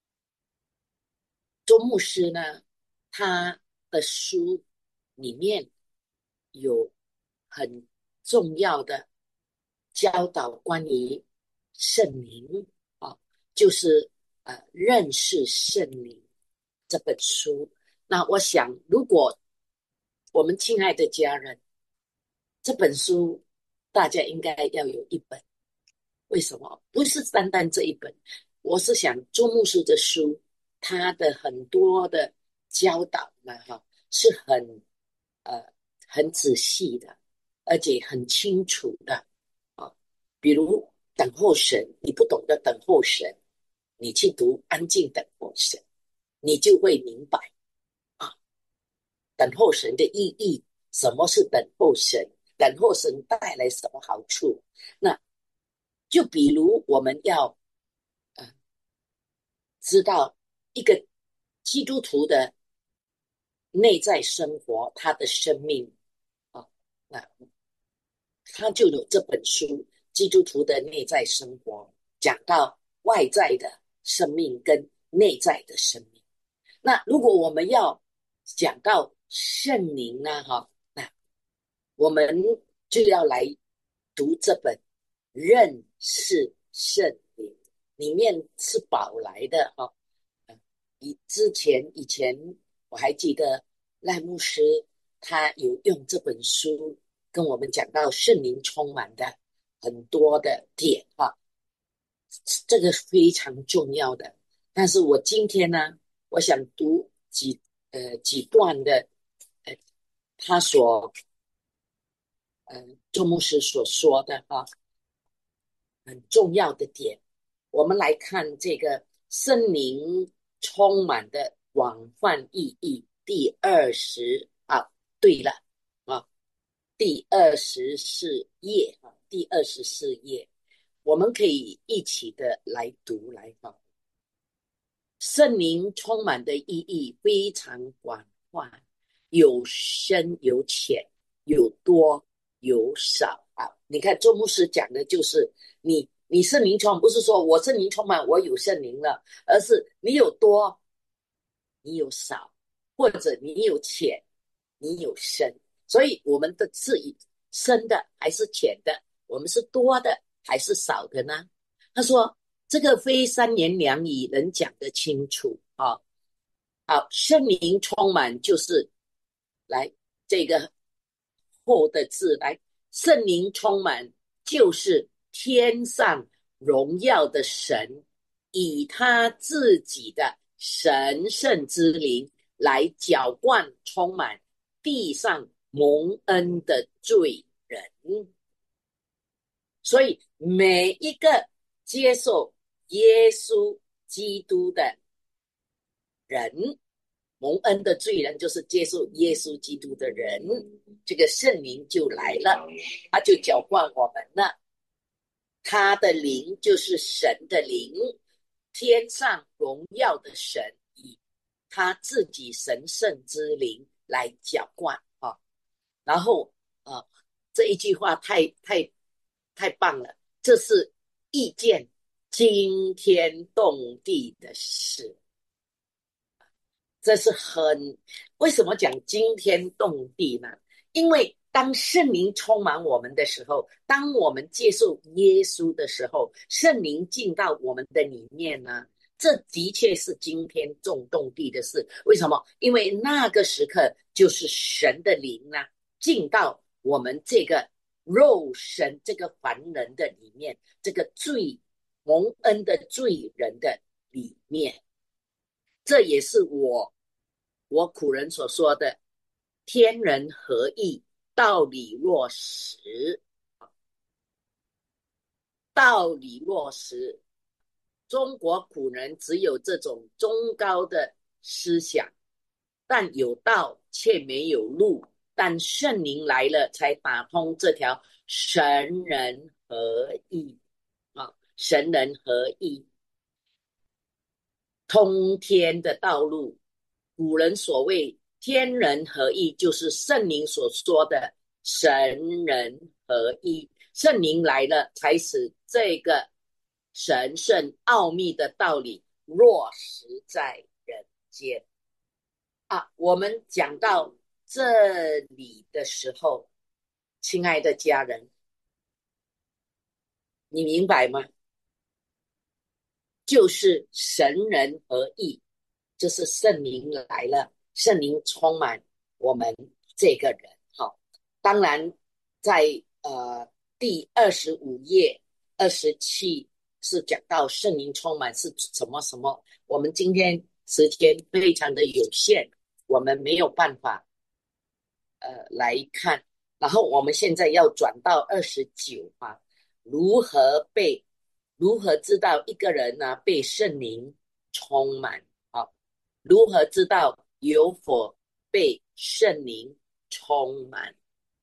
[SPEAKER 1] 周牧师呢，他的书里面有很重要的教导关于圣灵啊，就是呃认识圣灵这本书。那我想，如果我们亲爱的家人，这本书大家应该要有一本。为什么？不是单单这一本，我是想周牧师的书，他的很多的教导呢，哈，是很呃很仔细的，而且很清楚的啊。比如等候神，你不懂得等候神，你去读安静等候神，你就会明白啊，等候神的意义，什么是等候神，等候神带来什么好处。那就比如我们要呃知道一个基督徒的内在生活，他的生命啊，那他就有这本书《基督徒的内在生活》，讲到外在的生命跟内在的生命。那如果我们要讲到圣灵呢，哈，那我们就要来读这本认识圣灵，里面是宝来的哈。以之前以前我还记得赖牧师他有用这本书跟我们讲到圣灵充满的很多的点哈，这个非常重要的。但是我今天呢，我想读几呃几段的呃他所呃周牧师所说的哈很重要的点。我们来看这个圣灵充满的广泛意义，第二十啊，对了啊，第二十四页啊，第二十四页，我们可以一起的来读来啊。圣灵充满的意义非常广泛，有深有浅，有多有少啊。你看周牧师讲的就是你你圣灵充满，不是说我圣灵充满我有圣灵了，而是你有多你有少，或者你有浅你有深。所以我们的是以深的还是浅的，我们是多的还是少的呢？他说这个非三言两语能讲得清楚啊。好，圣灵充满就是来这个后的字来，圣灵充满就是天上荣耀的神以他自己的神圣之灵来浇灌充满地上蒙恩的罪人。所以每一个接受耶稣基督的人，蒙恩的罪人就是接受耶稣基督的人，这个圣灵就来了，他就浇灌我们了。他的灵就是神的灵，天上荣耀的神以他自己神圣之灵来浇灌啊。然后呃，这一句话太太太棒了，这是一件惊天动地的事。这是很，为什么讲惊天动地呢？因为当圣灵充满我们的时候，当我们接受耶稣的时候，圣灵进到我们的里面呢，这的确是惊天动动地的事。为什么？因为那个时刻就是神的灵呢，进到我们这个肉身这个凡人的里面，这个罪蒙恩的罪人的里面。这也是我我苦人所说的天人合一，道理落实，道理落实。中国古人只有这种中高的思想，但有道却没有路，但圣灵来了才打通这条神人合一啊，神人合一通天的道路。古人所谓天人合一，就是圣灵所说的神人合一。圣灵来了，才使这个神圣奥秘的道理落实在人间啊。我们讲到这里的时候，亲爱的家人，你明白吗？就是神人合一，就是圣灵来了，圣灵充满我们这个人。好，当然在呃第二十五页二十七是讲到圣灵充满是什么什么，我们今天时间非常的有限，我们没有办法呃来看。然后我们现在要转到二十九啊，如何被如何知道一个人呢被圣灵充满啊？如何知道有否被圣灵充满？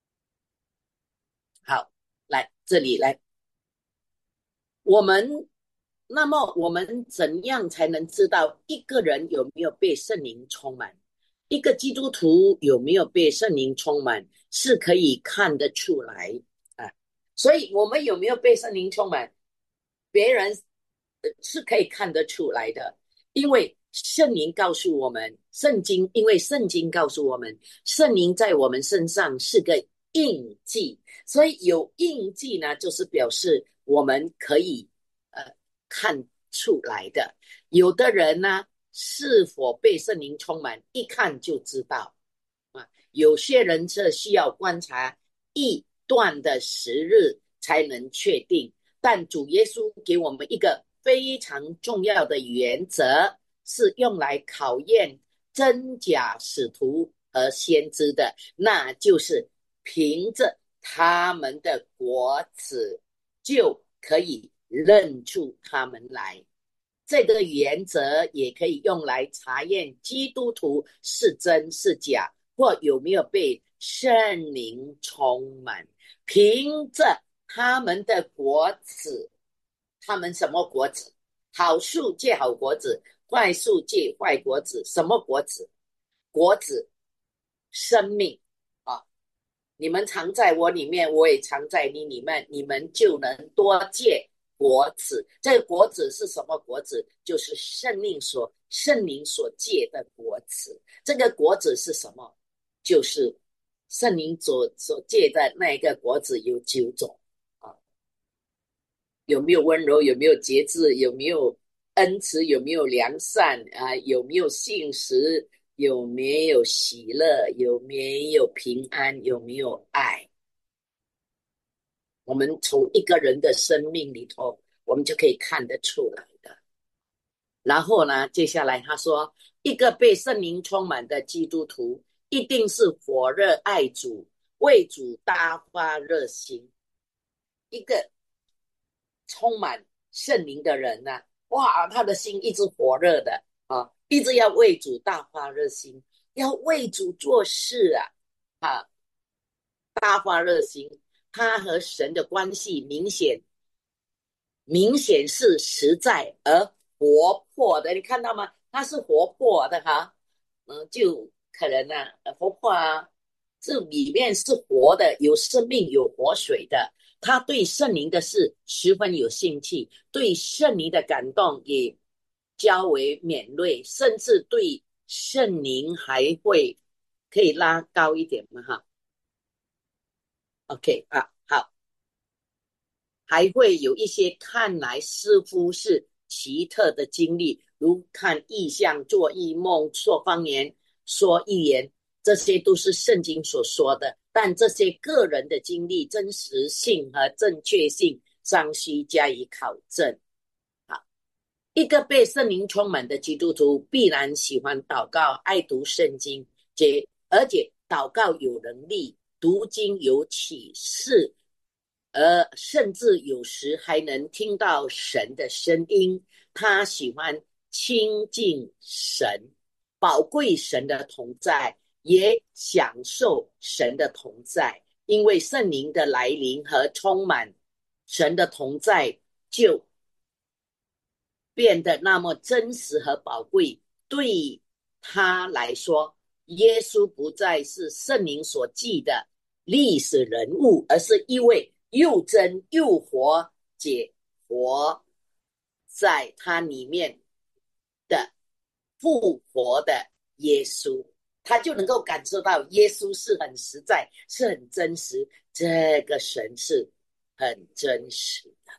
[SPEAKER 1] 好，来这里来，我们那么我们怎样才能知道一个人有没有被圣灵充满？一个基督徒有没有被圣灵充满，是可以看得出来啊。所以我们有没有被圣灵充满，别人是可以看得出来的，因为圣灵告诉我们，圣经因为圣经告诉我们，圣灵在我们身上是个印记，所以有印记呢，就是表示我们可以呃看出来的。有的人呢，是否被圣灵充满，一看就知道啊。有些人是需要观察一段的时日才能确定，但主耶稣给我们一个非常重要的原则，是用来考验真假使徒和先知的，那就是凭着他们的果子就可以认出他们来。这个原则也可以用来查验基督徒是真是假，或有没有被圣灵充满。凭着他们的果子，他们什么果子？好树结好果子，坏树结坏果子。什么果子？果子，生命啊！你们藏在我里面，我也藏在你里面，你们就能多结果子。这个果子是什么果子？就是圣灵所圣灵所结的果子。这个果子是什么？就是圣灵所所结的那一个果子有九种啊，有没有温柔？有没有节制？有没有恩慈？有没有良善啊？有没有信实？ 有没有喜乐？有没有平安？有没有爱？我们从一个人的生命里头，我们就可以看得出来的。然后呢，接下来他说，一个被圣灵充满的基督徒，一定是火热爱主，为主大发热心。一个充满圣灵的人呢、啊，哇，他的心一直火热的啊，一直要为主大发热心，要为主做事啊，啊，大发热心。他和神的关系明显明显是实在而活泼的，你看到吗？它是活泼的哈，嗯，就可能啊，活泼啊，这里面是活的，有生命、有活水的。他对圣灵的事十分有兴趣，对圣灵的感动也较为敏锐，甚至对圣灵还会可以拉高一点嘛哈。OK 啊，好。还会有一些看来似乎是奇特的经历，如看异象、做异梦、说方言、说预言，这些都是圣经所说的。但这些个人的经历真实性和正确性尚需加以考证。好，一个被圣灵充满的基督徒必然喜欢祷告，爱读圣经，而且祷告有能力，读经有启示，而甚至有时还能听到神的声音。他喜欢亲近神，宝贵神的同在，也享受神的同在。因为圣灵的来临和充满神的同在，就变得那么真实和宝贵。对他来说，耶稣不再是圣灵所记的历史人物，而是一位又真又活且活在他里面的复活的耶稣。他就能够感受到耶稣是很实在，是很真实，这个神是很真实的。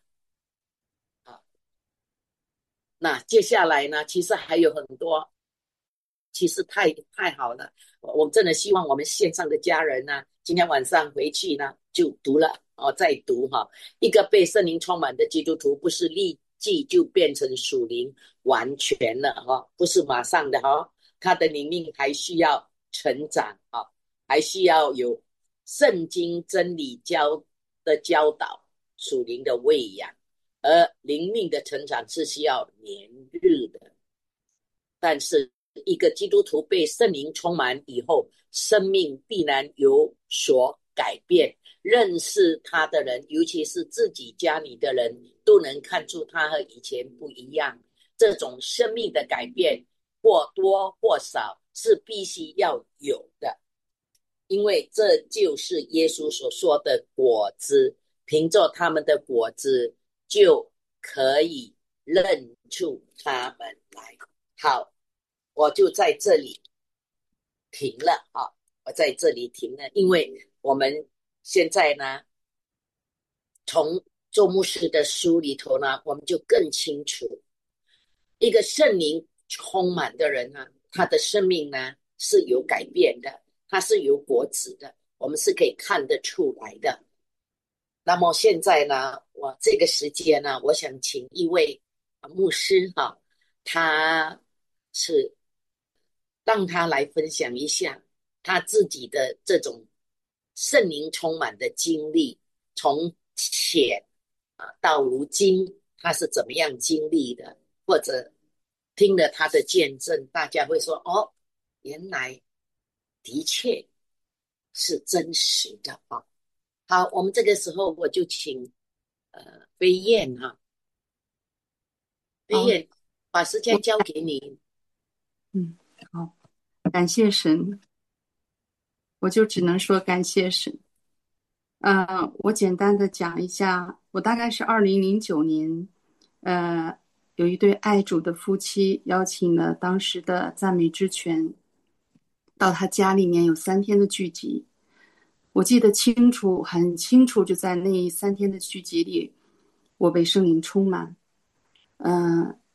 [SPEAKER 1] 那接下来呢，其实还有很多，其实太太好了。我真的希望我们线上的家人呢，今天晚上回去呢就读了哦，再读哈。一个被圣灵充满的基督徒，不是立即就变成属灵完全了哈，不是马上的哈，他的灵命还需要成长啊，还需要有圣经真理教的教导，属灵的喂养。而灵命的成长是需要年日的。但是一个基督徒被圣灵充满以后，生命必然有所改变。认识他的人，尤其是自己家里的人，都能看出他和以前不一样。这种生命的改变，或多或少是必须要有的，因为这就是耶稣所说的果子，凭着他们的果子就可以认出他们来。好，我就在这里停了啊，我在这里停了，因为我们现在呢，从周牧师的书里头呢，我们就更清楚，一个圣灵充满的人呢，他的生命呢是有改变的，他是有果子的，我们是可以看得出来的。那么现在呢，我这个时间呢，我想请一位牧师哈、啊，他是让他来分享一下他自己的这种圣灵充满的经历，从前啊到如今他是怎么样经历的，或者听了他的见证，大家会说哦，原来的确是真实的啊。好，我们这个时候我就请呃飞燕哈、啊，飞
[SPEAKER 3] 好，
[SPEAKER 1] 燕把时间交给你。
[SPEAKER 3] 嗯，好，感谢神，我就只能说感谢神。呃，我简单的讲一下，我大概是二零零九年，呃，有一对爱主的夫妻邀请了当时的赞美之泉到他家里面有三天的聚集。我记得清楚，很清楚，就在那三天的聚集里，我被圣灵充满。嗯、呃，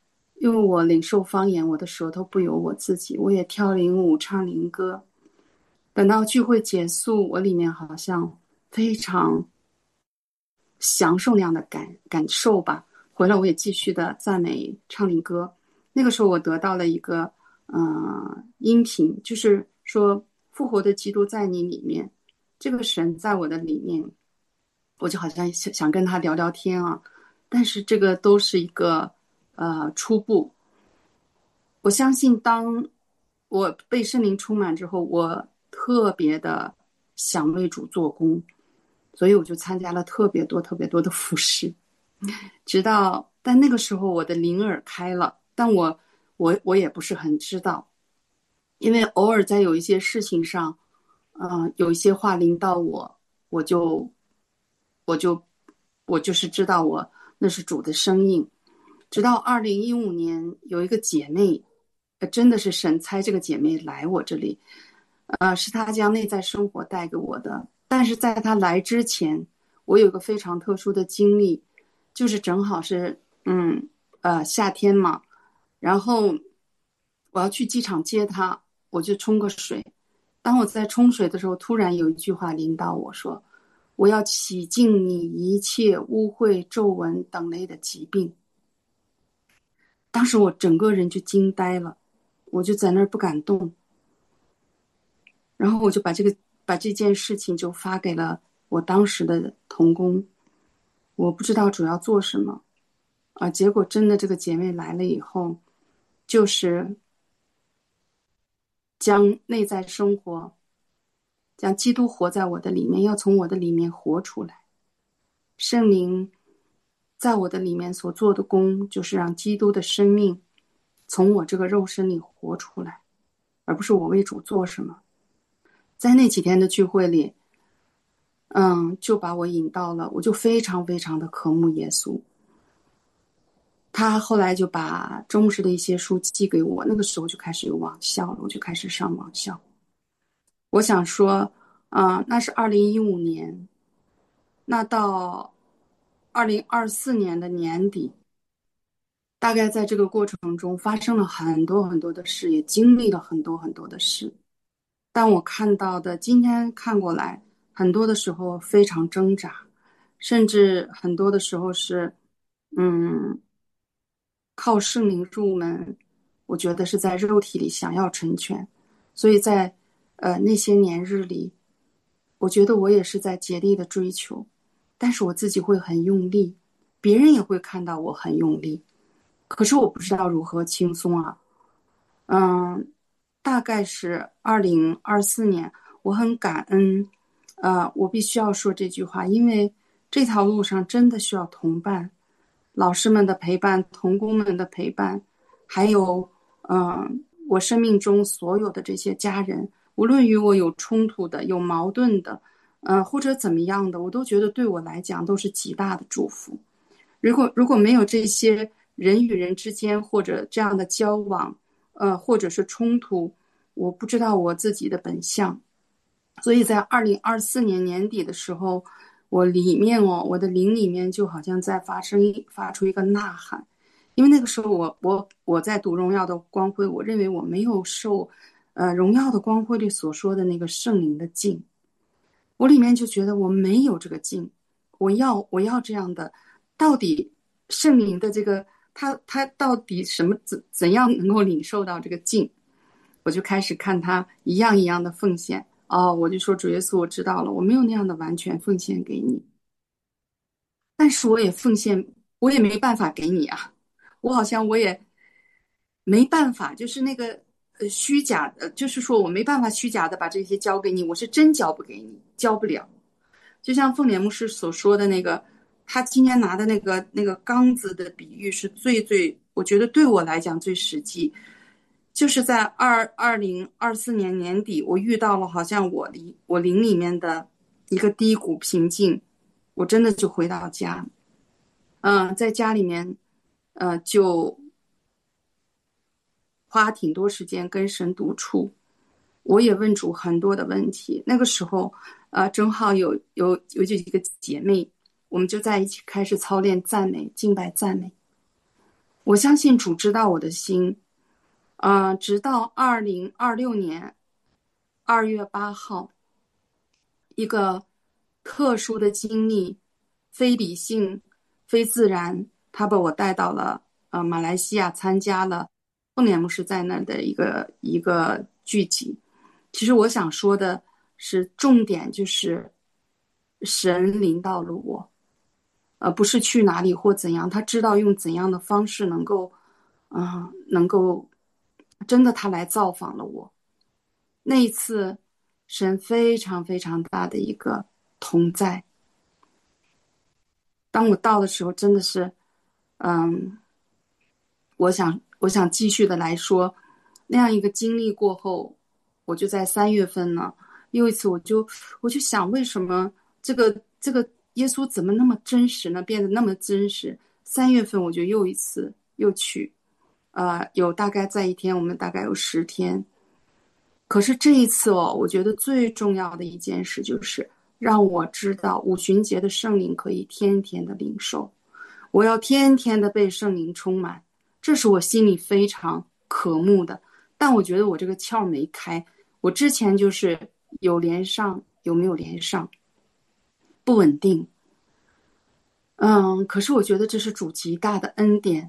[SPEAKER 3] 因为我领受方言，我的舌头不由我自己，我也跳灵舞唱灵歌。等到聚会结束，我里面好像非常享受那样的感感受吧。回来我也继续的赞美唱灵歌。那个时候我得到了一个呃音频，就是说复活的基督在你里面，这个神在我的里面，我就好像想想跟他聊聊天啊。但是这个都是一个呃初步。我相信当我被圣灵充满之后，我特别的想为主做工，所以我就参加了特别多特别多的服饰。直到但那个时候我的灵耳开了，但我我我也不是很知道，因为偶尔在有一些事情上，嗯、呃，有一些话临到我，我就我就我就是知道我那是主的生命。直到二零一五年，有一个姐妹，呃，真的是神差这个姐妹来我这里，呃，是她将内在生活带给我的。但是在她来之前，我有一个非常特殊的经历，就是正好是嗯呃夏天嘛，然后我要去机场接她，我就冲个水。当我在冲水的时候，突然有一句话领导我说：“我要洗净你一切污秽、皱纹等类的疾病。”当时我整个人就惊呆了，我就在那儿不敢动。然后我就把这个把这件事情就发给了我当时的同工，我不知道主要做什么啊。结果真的这个姐妹来了以后，就是将内在生活，将基督活在我的里面，要从我的里面活出来。圣灵在我的里面所做的工，就是让基督的生命从我这个肉身里活出来，而不是我为主做什么。在那几天的聚会里，嗯，就把我引到了，我就非常非常的渴慕耶稣。他后来就把周牧师的一些书寄给我，那个时候就开始有网校了，我就开始上网校。我想说，啊、呃，那是二零一五年，那到二零二四年的年底，大概在这个过程中发生了很多很多的事，也经历了很多很多的事。但我看到的，今天看过来，很多的时候非常挣扎，甚至很多的时候是，嗯，靠圣灵入门，我觉得是在肉体里想要成全，所以在呃那些年日里，我觉得我也是在竭力的追求，但是我自己会很用力，别人也会看到我很用力，可是我不知道如何轻松啊。嗯，大概是二零二四年，我很感恩，呃，我必须要说这句话，因为这条路上真的需要同伴，老师们的陪伴，同工们的陪伴，还有，嗯、呃，我生命中所有的这些家人，无论与我有冲突的、有矛盾的，呃，或者怎么样的，我都觉得对我来讲都是极大的祝福。如果如果没有这些人与人之间或者这样的交往，呃，或者是冲突，我不知道我自己的本相。所以在二零二四年年底的时候，我里面哦，我的灵里面就好像在发生发出一个呐喊，因为那个时候我我我在读荣耀的光辉，我认为我没有受，呃，荣耀的光辉里所说的那个圣灵的境，我里面就觉得我没有这个境，我要我要这样的，到底圣灵的这个他他到底什么怎怎样能够领受到这个境？我就开始看他一样一样的奉献。哦，我就说主耶稣，我知道了，我没有那样的完全奉献给你，但是我也奉献，我也没办法给你啊，我好像我也没办法，就是那个呃虚假的，就是说我没办法虚假的把这些交给你，我是真交不给你，交不了。就像凤莲牧师所说的那个，他今天拿的那个那个缸子的比喻是最最，我觉得对我来讲最实际。就是在二二零二四年年底，我遇到了好像我离我灵里面的一个低谷瓶颈，我真的就回到家，嗯，在家里面，呃，就花挺多时间跟神独处，我也问主很多的问题。那个时候，呃，正好有有有几个姐妹，我们就在一起开始操练赞美、敬拜、赞美。 我相信主知道我的心。呃，直到二零二六年二月八号，一个特殊的经历，非理性、非自然，他把我带到了呃马来西亚，参加了凤年牧师在那儿的一个一个聚集。其实我想说的是，重点就是神领导了我，呃，不是去哪里或怎样，他知道用怎样的方式能够，嗯、呃能够真的他来造访了我。那一次，神非常非常大的一个同在。当我到的时候，真的是，嗯，我想，我想继续的来说，那样一个经历过后，我就在三月份呢，又一次，我就我就想，为什么这个这个耶稣怎么那么真实呢？变得那么真实。三月份我就又一次又去，呃，有大概在一天，我们大概有十天。可是这一次哦，我觉得最重要的一件事就是让我知道五旬节的圣灵可以天天的领受，我要天天的被圣灵充满，这是我心里非常渴慕的。但我觉得我这个窍没开，我之前就是有连上，有没有连上，不稳定。嗯，可是我觉得这是主极大的恩典，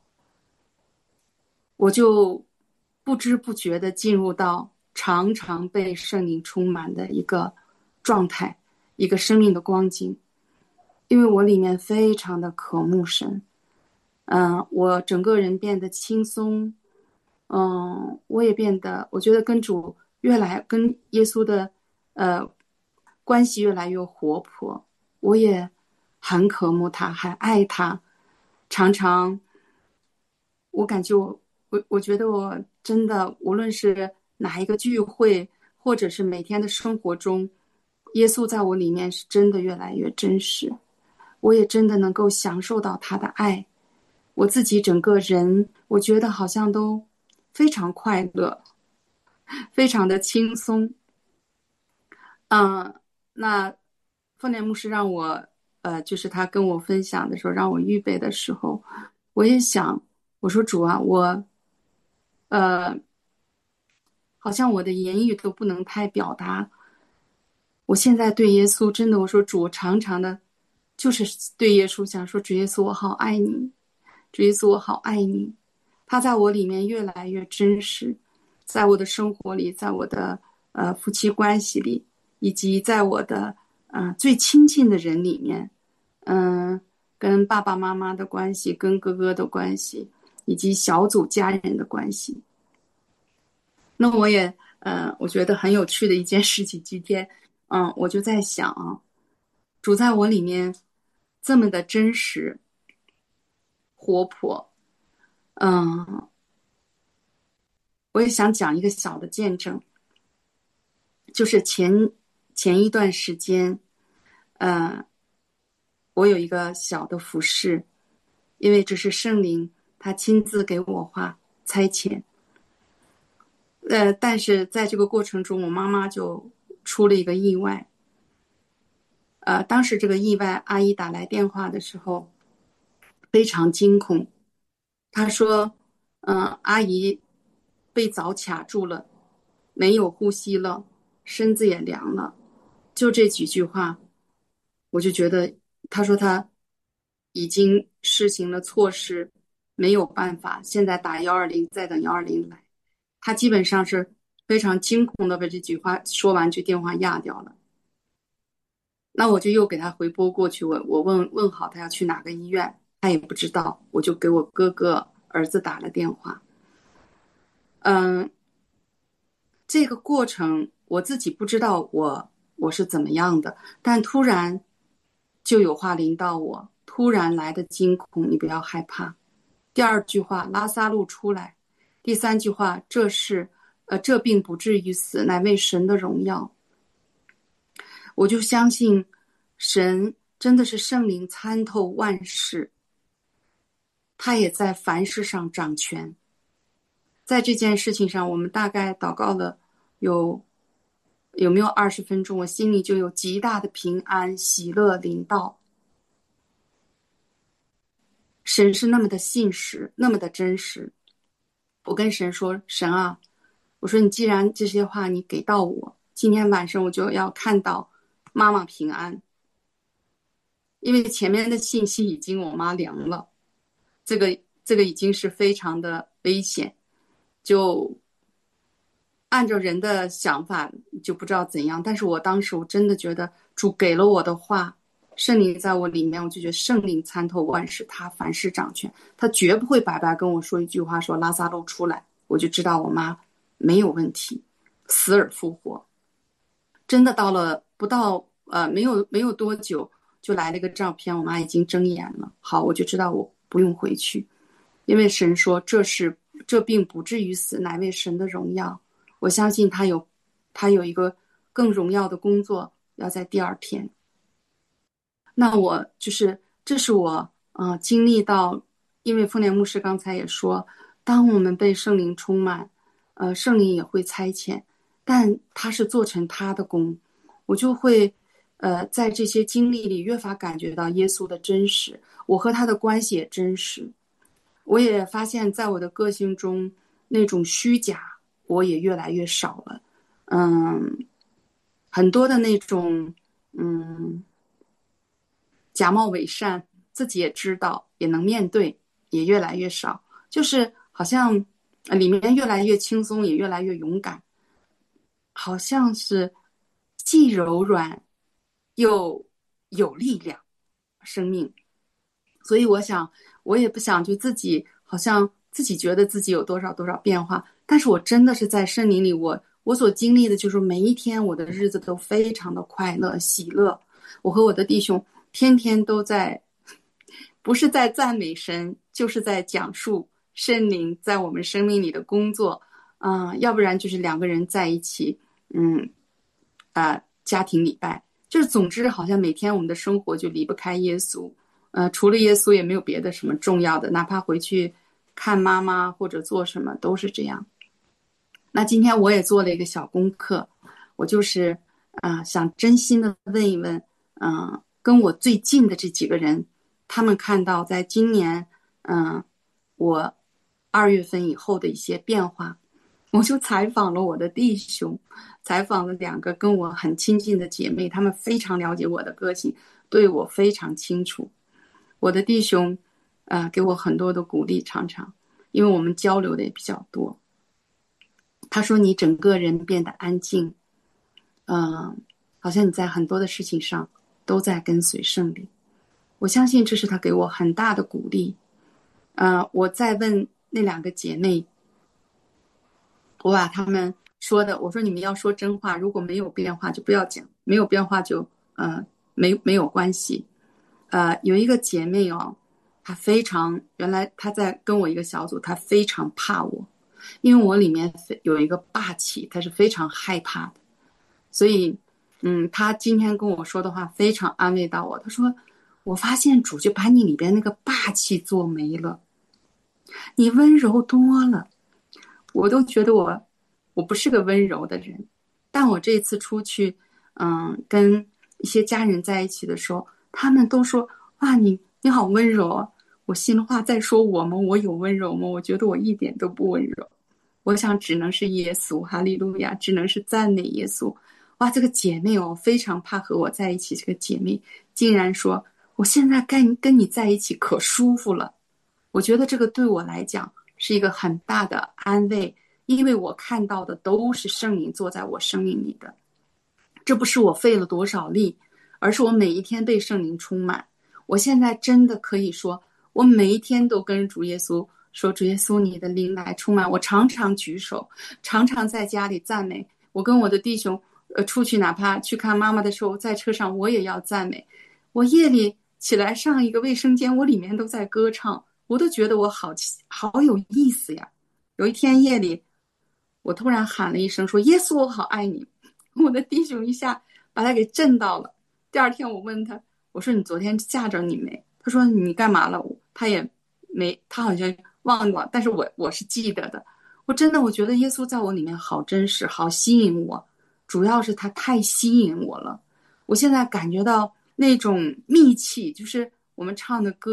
[SPEAKER 3] 我就不知不觉的进入到常常被圣灵充满的一个状态，一个生命的光景。因为我里面非常的渴慕神，嗯，我整个人变得轻松，嗯，我也变得，我觉得跟主越来跟耶稣的呃关系越来越活泼，我也很渴慕他，很爱他，常常我感觉我我我觉得我真的无论是哪一个聚会，或者是每天的生活中，耶稣在我里面是真的越来越真实，我也真的能够享受到他的爱，我自己整个人我觉得好像都非常快乐，非常的轻松。嗯，那凤莲牧师让我呃，就是他跟我分享的时候，让我预备的时候，我也想，我说主啊，我呃，好像我的言语都不能太表达。我现在对耶稣真的，我说主，我常常的，就是对耶稣想说，主耶稣，我好爱你，主耶稣，我好爱你。他在我里面越来越真实，在我的生活里，在我的呃夫妻关系里，以及在我的呃最亲近的人里面，嗯、跟爸爸妈妈的关系，跟哥哥的关系，以及小组家人的关系。那我也呃，我觉得很有趣的一件事情，今天，嗯，我就在想啊，主在我里面这么的真实、活泼，嗯，我也想讲一个小的见证，就是前前一段时间，呃，我有一个小的服饰，因为这是圣灵他亲自给我画差遣，呃，但是在这个过程中，我妈妈就出了一个意外。呃，当时这个意外，阿姨打来电话的时候非常惊恐。她说：“嗯、呃阿姨被凿卡住了，没有呼吸了，身子也凉了。”就这几句话，我就觉得，她说她已经实行了措施，没有办法，现在打幺二零，再等幺二零来。她基本上是非常惊恐的把这句话说完，就电话压掉了。那我就又给他回拨过去，我我问问好他要去哪个医院，他也不知道，我就给我哥哥儿子打了电话。嗯，这个过程我自己不知道我我是怎么样的，但突然就有话临到我，突然来的惊恐，你不要害怕。第二句话，拉撒路出来。第三句话，这是呃这病不至于死，乃为神的荣耀。我就相信神真的是圣灵参透万事，他也在凡事上掌权。在这件事情上，我们大概祷告了有有没有二十分钟，我心里就有极大的平安喜乐临到。 神是那么的信实，那么的真实。我跟神说，神啊，我说你既然这些话你给到我，今天晚上我就要看到妈妈平安。因为前面的信息已经我妈凉了，这个这个已经是非常的危险，就按照人的想法就不知道怎样。但是我当时我真的觉得主给了我的话，圣灵在我里面，我就觉得圣灵参透万事，他凡事掌权，他绝不会白白跟我说一句话说拉撒路出来，我就知道我妈没有问题，死而复活。真的到了不到呃没有没有多久，就来了一个照片，我妈已经睁眼了。好，我就知道我不用回去，因为神说这是这并不至于死，乃为神的荣耀。我相信他有他有一个更荣耀的工作要在第二天。那我就是这是我呃经历到，因为丰年牧师刚才也说，当我们被圣灵充满，呃圣灵也会差遣，但他是做成他的工，我就会呃在这些经历里越发感觉到耶稣的真实，我和他的关系也真实。我也发现在我的个性中那种虚假我也越来越少了。嗯，很多的那种嗯假冒伪善，自己也知道，也能面对，也越来越少。就是好像里面越来越轻松，也越来越勇敢，好像是既柔软又有力量，生命。所以我想，我也不想就自己好像自己觉得自己有多少多少变化，但是我真的是在圣灵里，我我所经历的就是每一天我的日子都非常的快乐喜乐。我和我的弟兄天天都在，不是在赞美神，就是在讲述圣灵在我们生命里的工作，啊、呃，要不然就是两个人在一起，嗯，啊、呃，家庭礼拜，就是总之好像每天我们的生活就离不开耶稣。呃，除了耶稣也没有别的什么重要的，哪怕回去看妈妈或者做什么都是这样。那今天我也做了一个小功课，我就是啊、呃，想真心的问一问，嗯、呃，跟我最近的这几个人，他们看到在今年，嗯、呃，我二月份以后的一些变化，我就采访了我的弟兄，采访了两个跟我很亲近的姐妹，她们非常了解我的个性，对我非常清楚。我的弟兄，呃，给我很多的鼓励，常常，因为我们交流的也比较多。他说你整个人变得安静，嗯、呃，好像你在很多的事情上都在跟随圣灵。我相信这是他给我很大的鼓励。呃，我再问那两个姐妹，我把他们说的，我说你们要说真话，如果没有变化就不要讲，没有变化就呃没没有关系。呃，有一个姐妹哦，她非常，原来她在跟我一个小组，她非常怕我，因为我里面有一个霸气，她是非常害怕的。所以，嗯，她今天跟我说的话非常安慰到我。她说，我发现主就把你里边那个霸气做没了，你温柔多了。我都觉得我我不是个温柔的人，但我这次出去，嗯，跟一些家人在一起的时候，他们都说哇，你你好温柔啊！我心里话在说我吗？我有温柔吗？我觉得我一点都不温柔。我想只能是耶稣，哈利路亚，只能是赞美耶稣。哇，这个姐妹哦，非常怕和我在一起。这个姐妹竟然说，我现在跟跟你在一起可舒服了。我觉得这个对我来讲是一个很大的安慰，因为我看到的都是圣灵坐在我生命里的。这不是我费了多少力，而是我每一天被圣灵充满。我现在真的可以说，我每一天都跟主耶稣说，主耶稣你的灵来充满我。常常举手，常常在家里赞美。我跟我的弟兄呃出去，哪怕去看妈妈的时候，在车上我也要赞美。我夜里起来上一个卫生间，我里面都在歌唱，我都觉得我好好有意思呀。有一天夜里，我突然喊了一声说，耶稣我好爱你。我的弟兄一下把他给震到了。第二天我问他，我说你昨天吓着你没？他说你干嘛了？他也没，他好像忘了，但是我我是记得的。我真的我觉得耶稣在我里面好真实，好吸引我，主要是他太吸引我了。我现在感觉到那种密契，就是我们唱的歌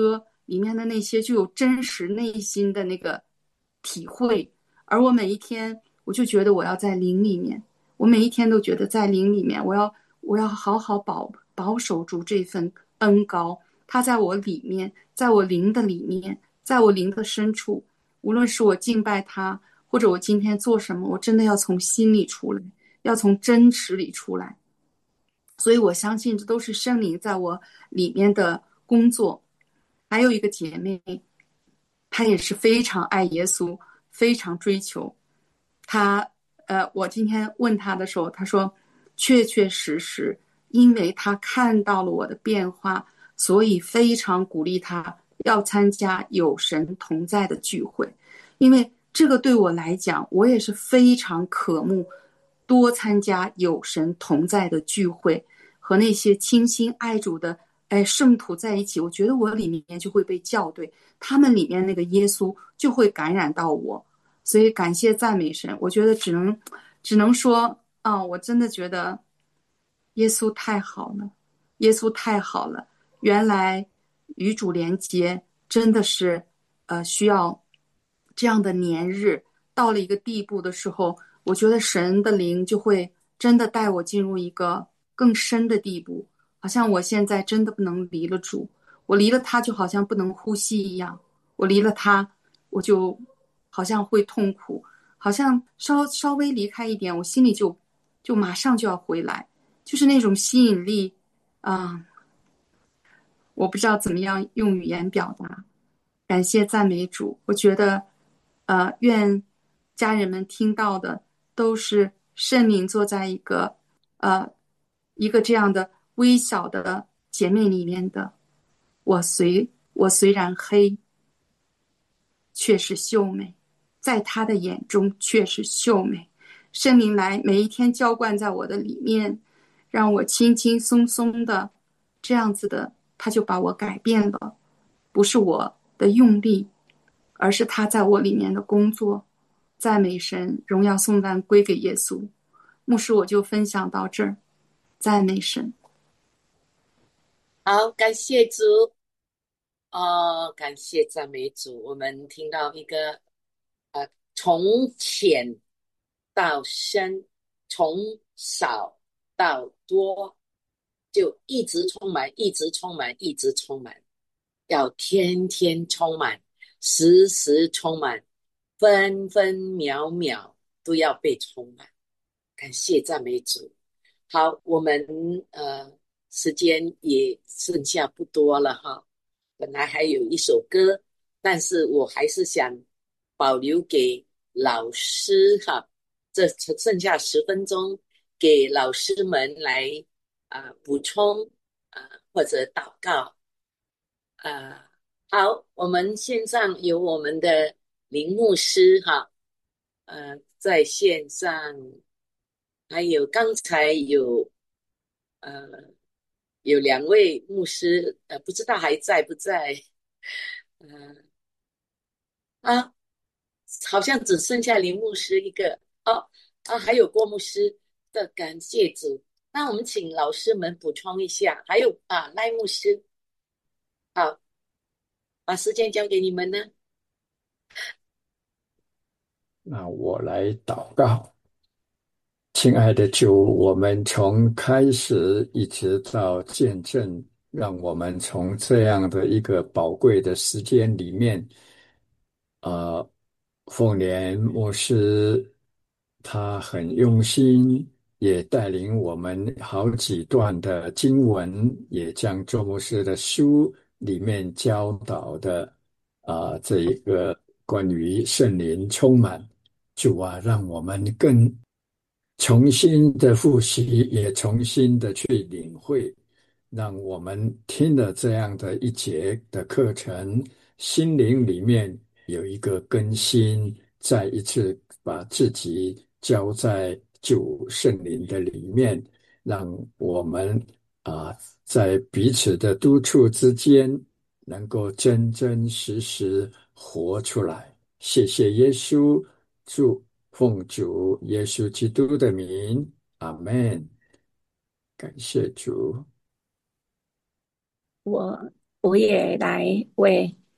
[SPEAKER 3] 里面的那些就有真实内心的那个体会。而我每一天，我就觉得我要在灵里面，我每一天都觉得在灵里面，我要我要好好保保守住这份恩膏，它在我里面，在我灵的里面，在我灵的深处。无论是我敬拜他，或者我今天做什么，我真的要从心里出来，要从真实里出来。所以我相信这都是圣灵在我里面的工作。还有一个姐妹，她也是非常爱耶稣，非常追求。她呃，我今天问她的时候，她说确确实实，因为她看到了我的变化，所以非常鼓励她要参加有神同在的聚会。因为这个对我来讲，我也是非常渴慕多参加有神同在的聚会，和那些倾心爱主的哎圣徒在一起，我觉得我里面就会被校对，他们里面那个耶稣就会感染到我。所以感谢赞美神，我觉得只能只能说啊，我真的觉得耶稣太好了，耶稣太好了。原来与主连接真的是呃需要这样的年日，到了一个地步的时候，我觉得神的灵就会真的带我进入一个更深的地步。好像我现在真的不能离了主，我离了他就好像不能呼吸一样，我离了他我就好像会痛苦，好像稍稍微离开一点，我心里就就马上就要回来，就是那种吸引力啊、我不知道怎么样用语言表达。感谢赞美主，我觉得，呃，愿家人们听到的都是圣灵坐在一个，呃，一个这样的微小的姐妹里面的。我虽我虽然黑，却是秀美，在他的眼中却是秀美。圣灵来每一天浇灌在我的里面，让我轻轻松松的这样子的，他就把我改变了。不是我的用力，而是他在我里面的工作。赞美神，荣耀颂赞归给耶稣。牧师，我就分享到这儿，赞美神。
[SPEAKER 1] 好，感谢主。哦，感谢赞美主。我们听到一个呃，从浅到深，从少到多，就一直充满，一直充满，一直充满，要天天充满，时时充满，分分秒秒都要被充满。感谢赞美主。好，我们呃时间也剩下不多了哈，本来还有一首歌，但是我还是想保留给老师哈，这剩下十分钟给老师们来啊、呃补充啊、呃、或者祷告啊、呃。好，我们线上有我们的林牧师哈，呃，在线上，还有刚才有呃有两位牧师，呃，不知道还在不在？呃啊，好像只剩下林牧师一个哦。啊，还有郭牧师的，感谢主。那我们请老师们补充一下，还有啊赖牧师，好，把时间交给你们呢。
[SPEAKER 4] 那我来祷告。亲爱的主，我们从开始一直到见证，让我们从这样的一个宝贵的时间里面，呃，凤莲牧师他很用心，也带领我们好几段的经文，也将周牧师的书里面教导的啊、呃这一个关于圣灵充满。主啊，让我们更重新的复习，也重新的去领会，让我们听了这样的一节的课程，心灵里面有一个更新，再一次把自己交在主圣灵的里面，让我们啊，在彼此的督促之间，能够真真实实活出来。谢谢耶稣，祝奉主耶稣基督的名，阿门。感谢主。
[SPEAKER 5] 我我也来为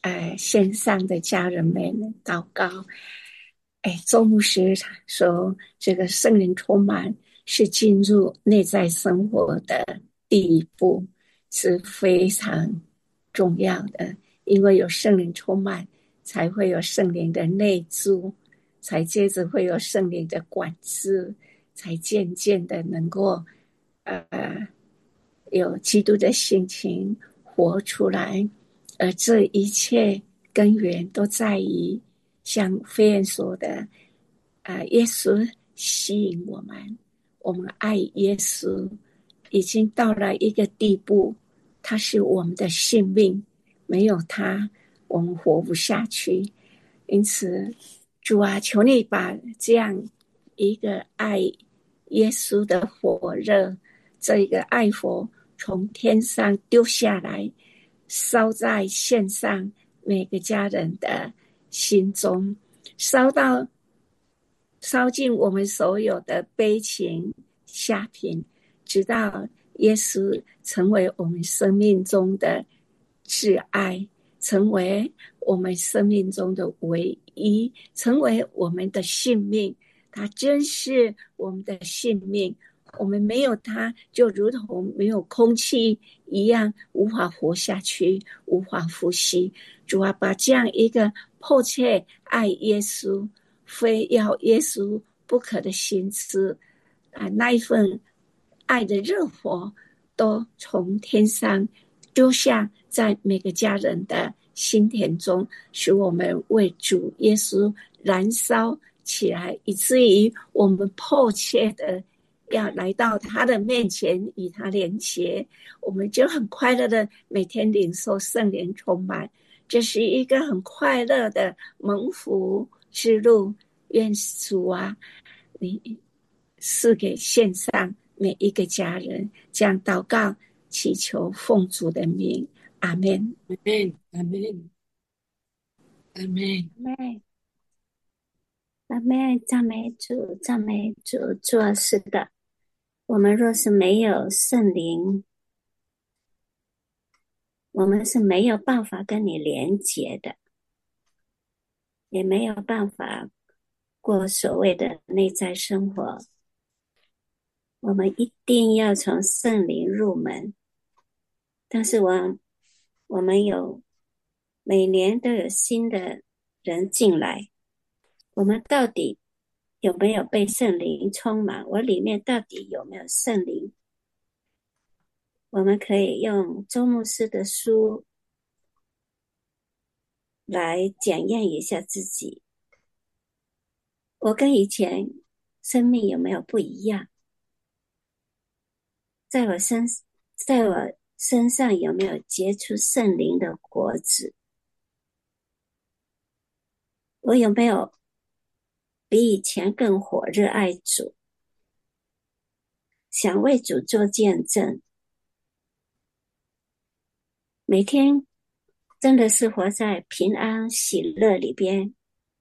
[SPEAKER 5] 呃线上的家人们祷告。哎，周牧师说，这个圣灵充满是进入内在生活的第一步，是非常重要的。因为有圣灵充满，才会有圣灵的内住，才接着会有圣灵的管制，才渐渐的能够呃有基督的性情活出来。而这一切根源都在于像飞燕说的，啊、呃，耶稣吸引我们，我们爱耶稣，已经到了一个地步，他是我们的性命，没有他，我们活不下去。因此，主啊，求你把这样一个爱耶稣的火热，这一个爱火从天上丢下来，烧在线上每个家人的心中，烧到烧尽我们所有的悲情下品，直到耶稣成为我们生命中的挚爱，成为我们生命中的唯一，成为我们的性命。他真是我们的性命，我们没有他，就如同没有空气一样，无法活下去，无法呼吸。主啊，把这样一个迫切爱耶稣，非要耶稣不可的心思啊，那一份爱的热火，都从天上丢下在每个家人的心田中，使我们为主耶稣燃烧起来，以至于我们迫切的要来到他的面前与他连结，我们就很快乐的每天领受圣灵充满。这是一个很快乐的蒙福之路。愿主啊，你赐给线上每一个家人这样祷告祈求奉主的名，阿们，
[SPEAKER 1] 阿们，阿们，阿们，
[SPEAKER 6] 阿们，阿们，赞美主，赞美主。主啊，是的，我们若是没有圣灵，我们是没有办法跟你连结的，也没有办法过所谓的内在生活。我们一定要从圣灵入门，但是我我们有每年都有新的人进来，我们到底有没有被圣灵充满？我里面到底有没有圣灵？我们可以用周牧师的书来检验一下自己，我跟以前生命有没有不一样？在我身在我身上有没有结出圣灵的果子？我有没有比以前更火热爱主，想为主做见证？每天真的是活在平安喜乐里边，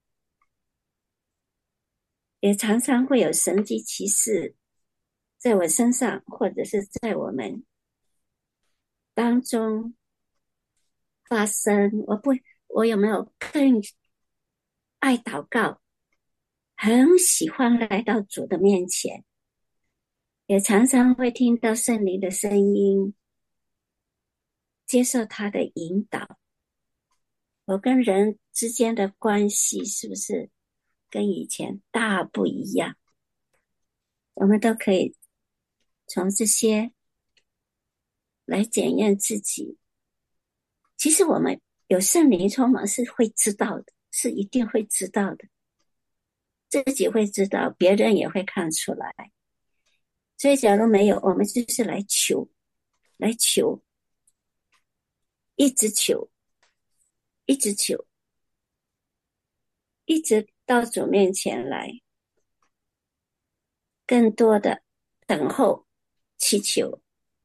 [SPEAKER 6] 也常常会有神迹奇事在我身上，或者是在我们当中发生。我不，我有没有更爱祷告，很喜欢来到主的面前，也常常会听到圣灵的声音，接受他的引导。我跟人之间的关系是不是跟以前大不一样？我们都可以从这些来检验自己。其实我们有圣灵充满是会知道的，是一定会知道的，自己会知道，别人也会看出来。所以假如没有，我们就是来求，来求，一直求，一直求，一直到主面前来，更多的等候祈求，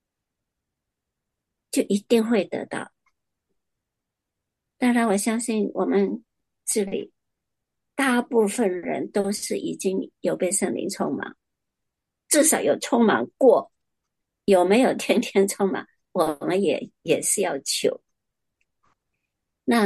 [SPEAKER 6] 就一定会得到。当然我相信我们这里大部分人都是已经有被圣灵充满，至少有充满过，有没有天天充满我们也也是要求。那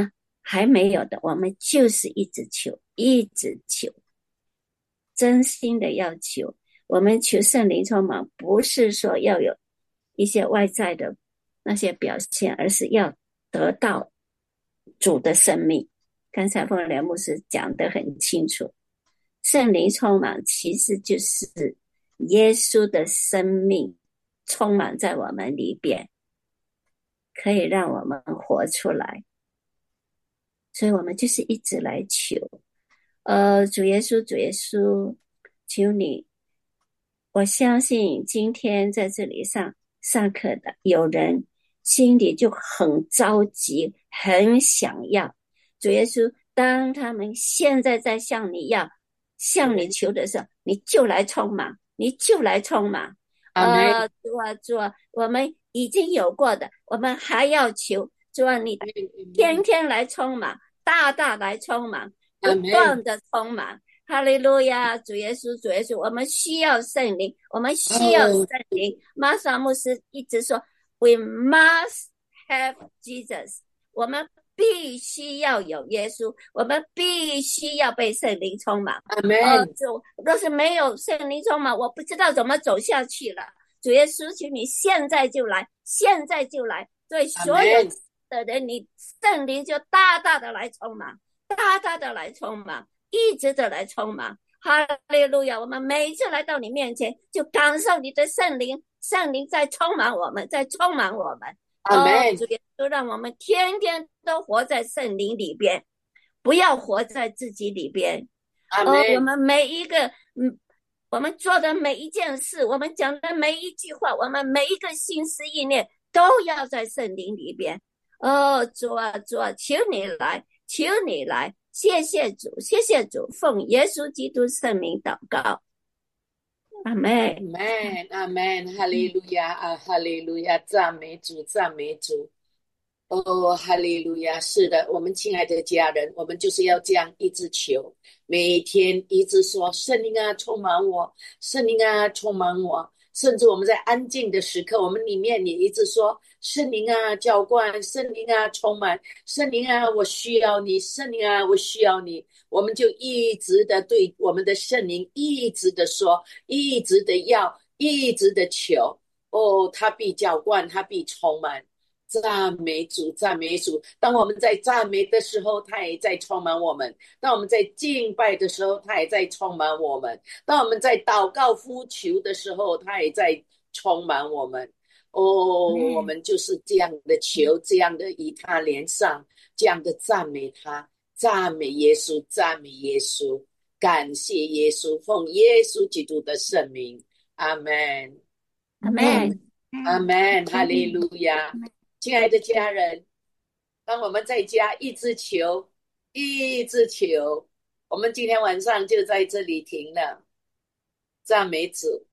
[SPEAKER 6] 还没有的，我们就是一直求，一直求，真心的要求。我们求圣灵充满，不是说要有一些外在的那些表现，而是要得到主的生命。刚才凤莲牧师讲得很清楚，圣灵充满其实就是耶稣的生命充满在我们里边，可以让我们活出来。所以我们就是一直来求，呃，主耶稣，主耶稣，求你，我相信今天在这里上上课的有人心里就很着急，很想要。主耶稣，当他们现在在向你要、向你求的时候，你就来充满，你就来充满。呃，主啊，主啊，我们已经有过的，我们还要求。主啊，你天天来充满，大大来充满，不断的充满。哈利路亚，主耶稣，主耶稣，我们需要圣灵，我们需要圣灵。马萨牧师一直说 ，We must have Jesus， 我们必须要有耶稣，我们必须要被圣灵充满。
[SPEAKER 1] Amen。
[SPEAKER 6] 主，若是没有圣灵充满，我不知道怎么走下去了。主耶稣，求你现在就来，现在就来，对所有的人，你圣灵就大大的来充满，大大的来充满。一直的来充满，哈利路亚！我们每一次来到你面前，就感受你的圣灵，圣灵在充满我们，在充满我们。
[SPEAKER 1] Amen。
[SPEAKER 6] 哦，主耶稣，让我们天天都活在圣灵里边，不要活在自己里边。
[SPEAKER 1] Amen。
[SPEAKER 6] 哦，我们每一个，嗯，我们做的每一件事，我们讲的每一句话，我们每一个心思意念，都要在圣灵里边。哦，主啊，主啊，求你来，求你来。谢谢主，谢谢主，奉耶稣基督圣名祷告，阿门，
[SPEAKER 1] 阿门，阿门，哈利路亚啊，哈利路亚，赞美主，赞美主。哦，哈利路亚！是的，我们亲爱的家人，我们就是要这样一直求，每天一直说圣灵啊，充满我，圣灵啊，充满我。甚至我们在安静的时刻，我们里面也一直说圣灵啊，浇灌，圣灵啊，充满，圣灵啊，我需要你，圣灵啊，我需要你。我们就一直的对我们的圣灵一直的说，一直的要，一直的求。哦，他必浇灌，他必充满。赞美主，赞美主。当我们在赞美的时候，他也在充满我们；当我们在敬拜的时候，他也在充满我们；当我们在祷告呼求的时候，他也在充满我们。哦，我们就是这样的求，这样的与他连上，这样的赞美他，赞美耶稣，赞美耶稣，感谢耶稣，奉耶稣基督的圣名，阿门，
[SPEAKER 6] 阿门，
[SPEAKER 1] 阿门，哈利路亚。亲爱的家人，当我们在家一直求，一直求，我们今天晚上就在这里停了。赞美主，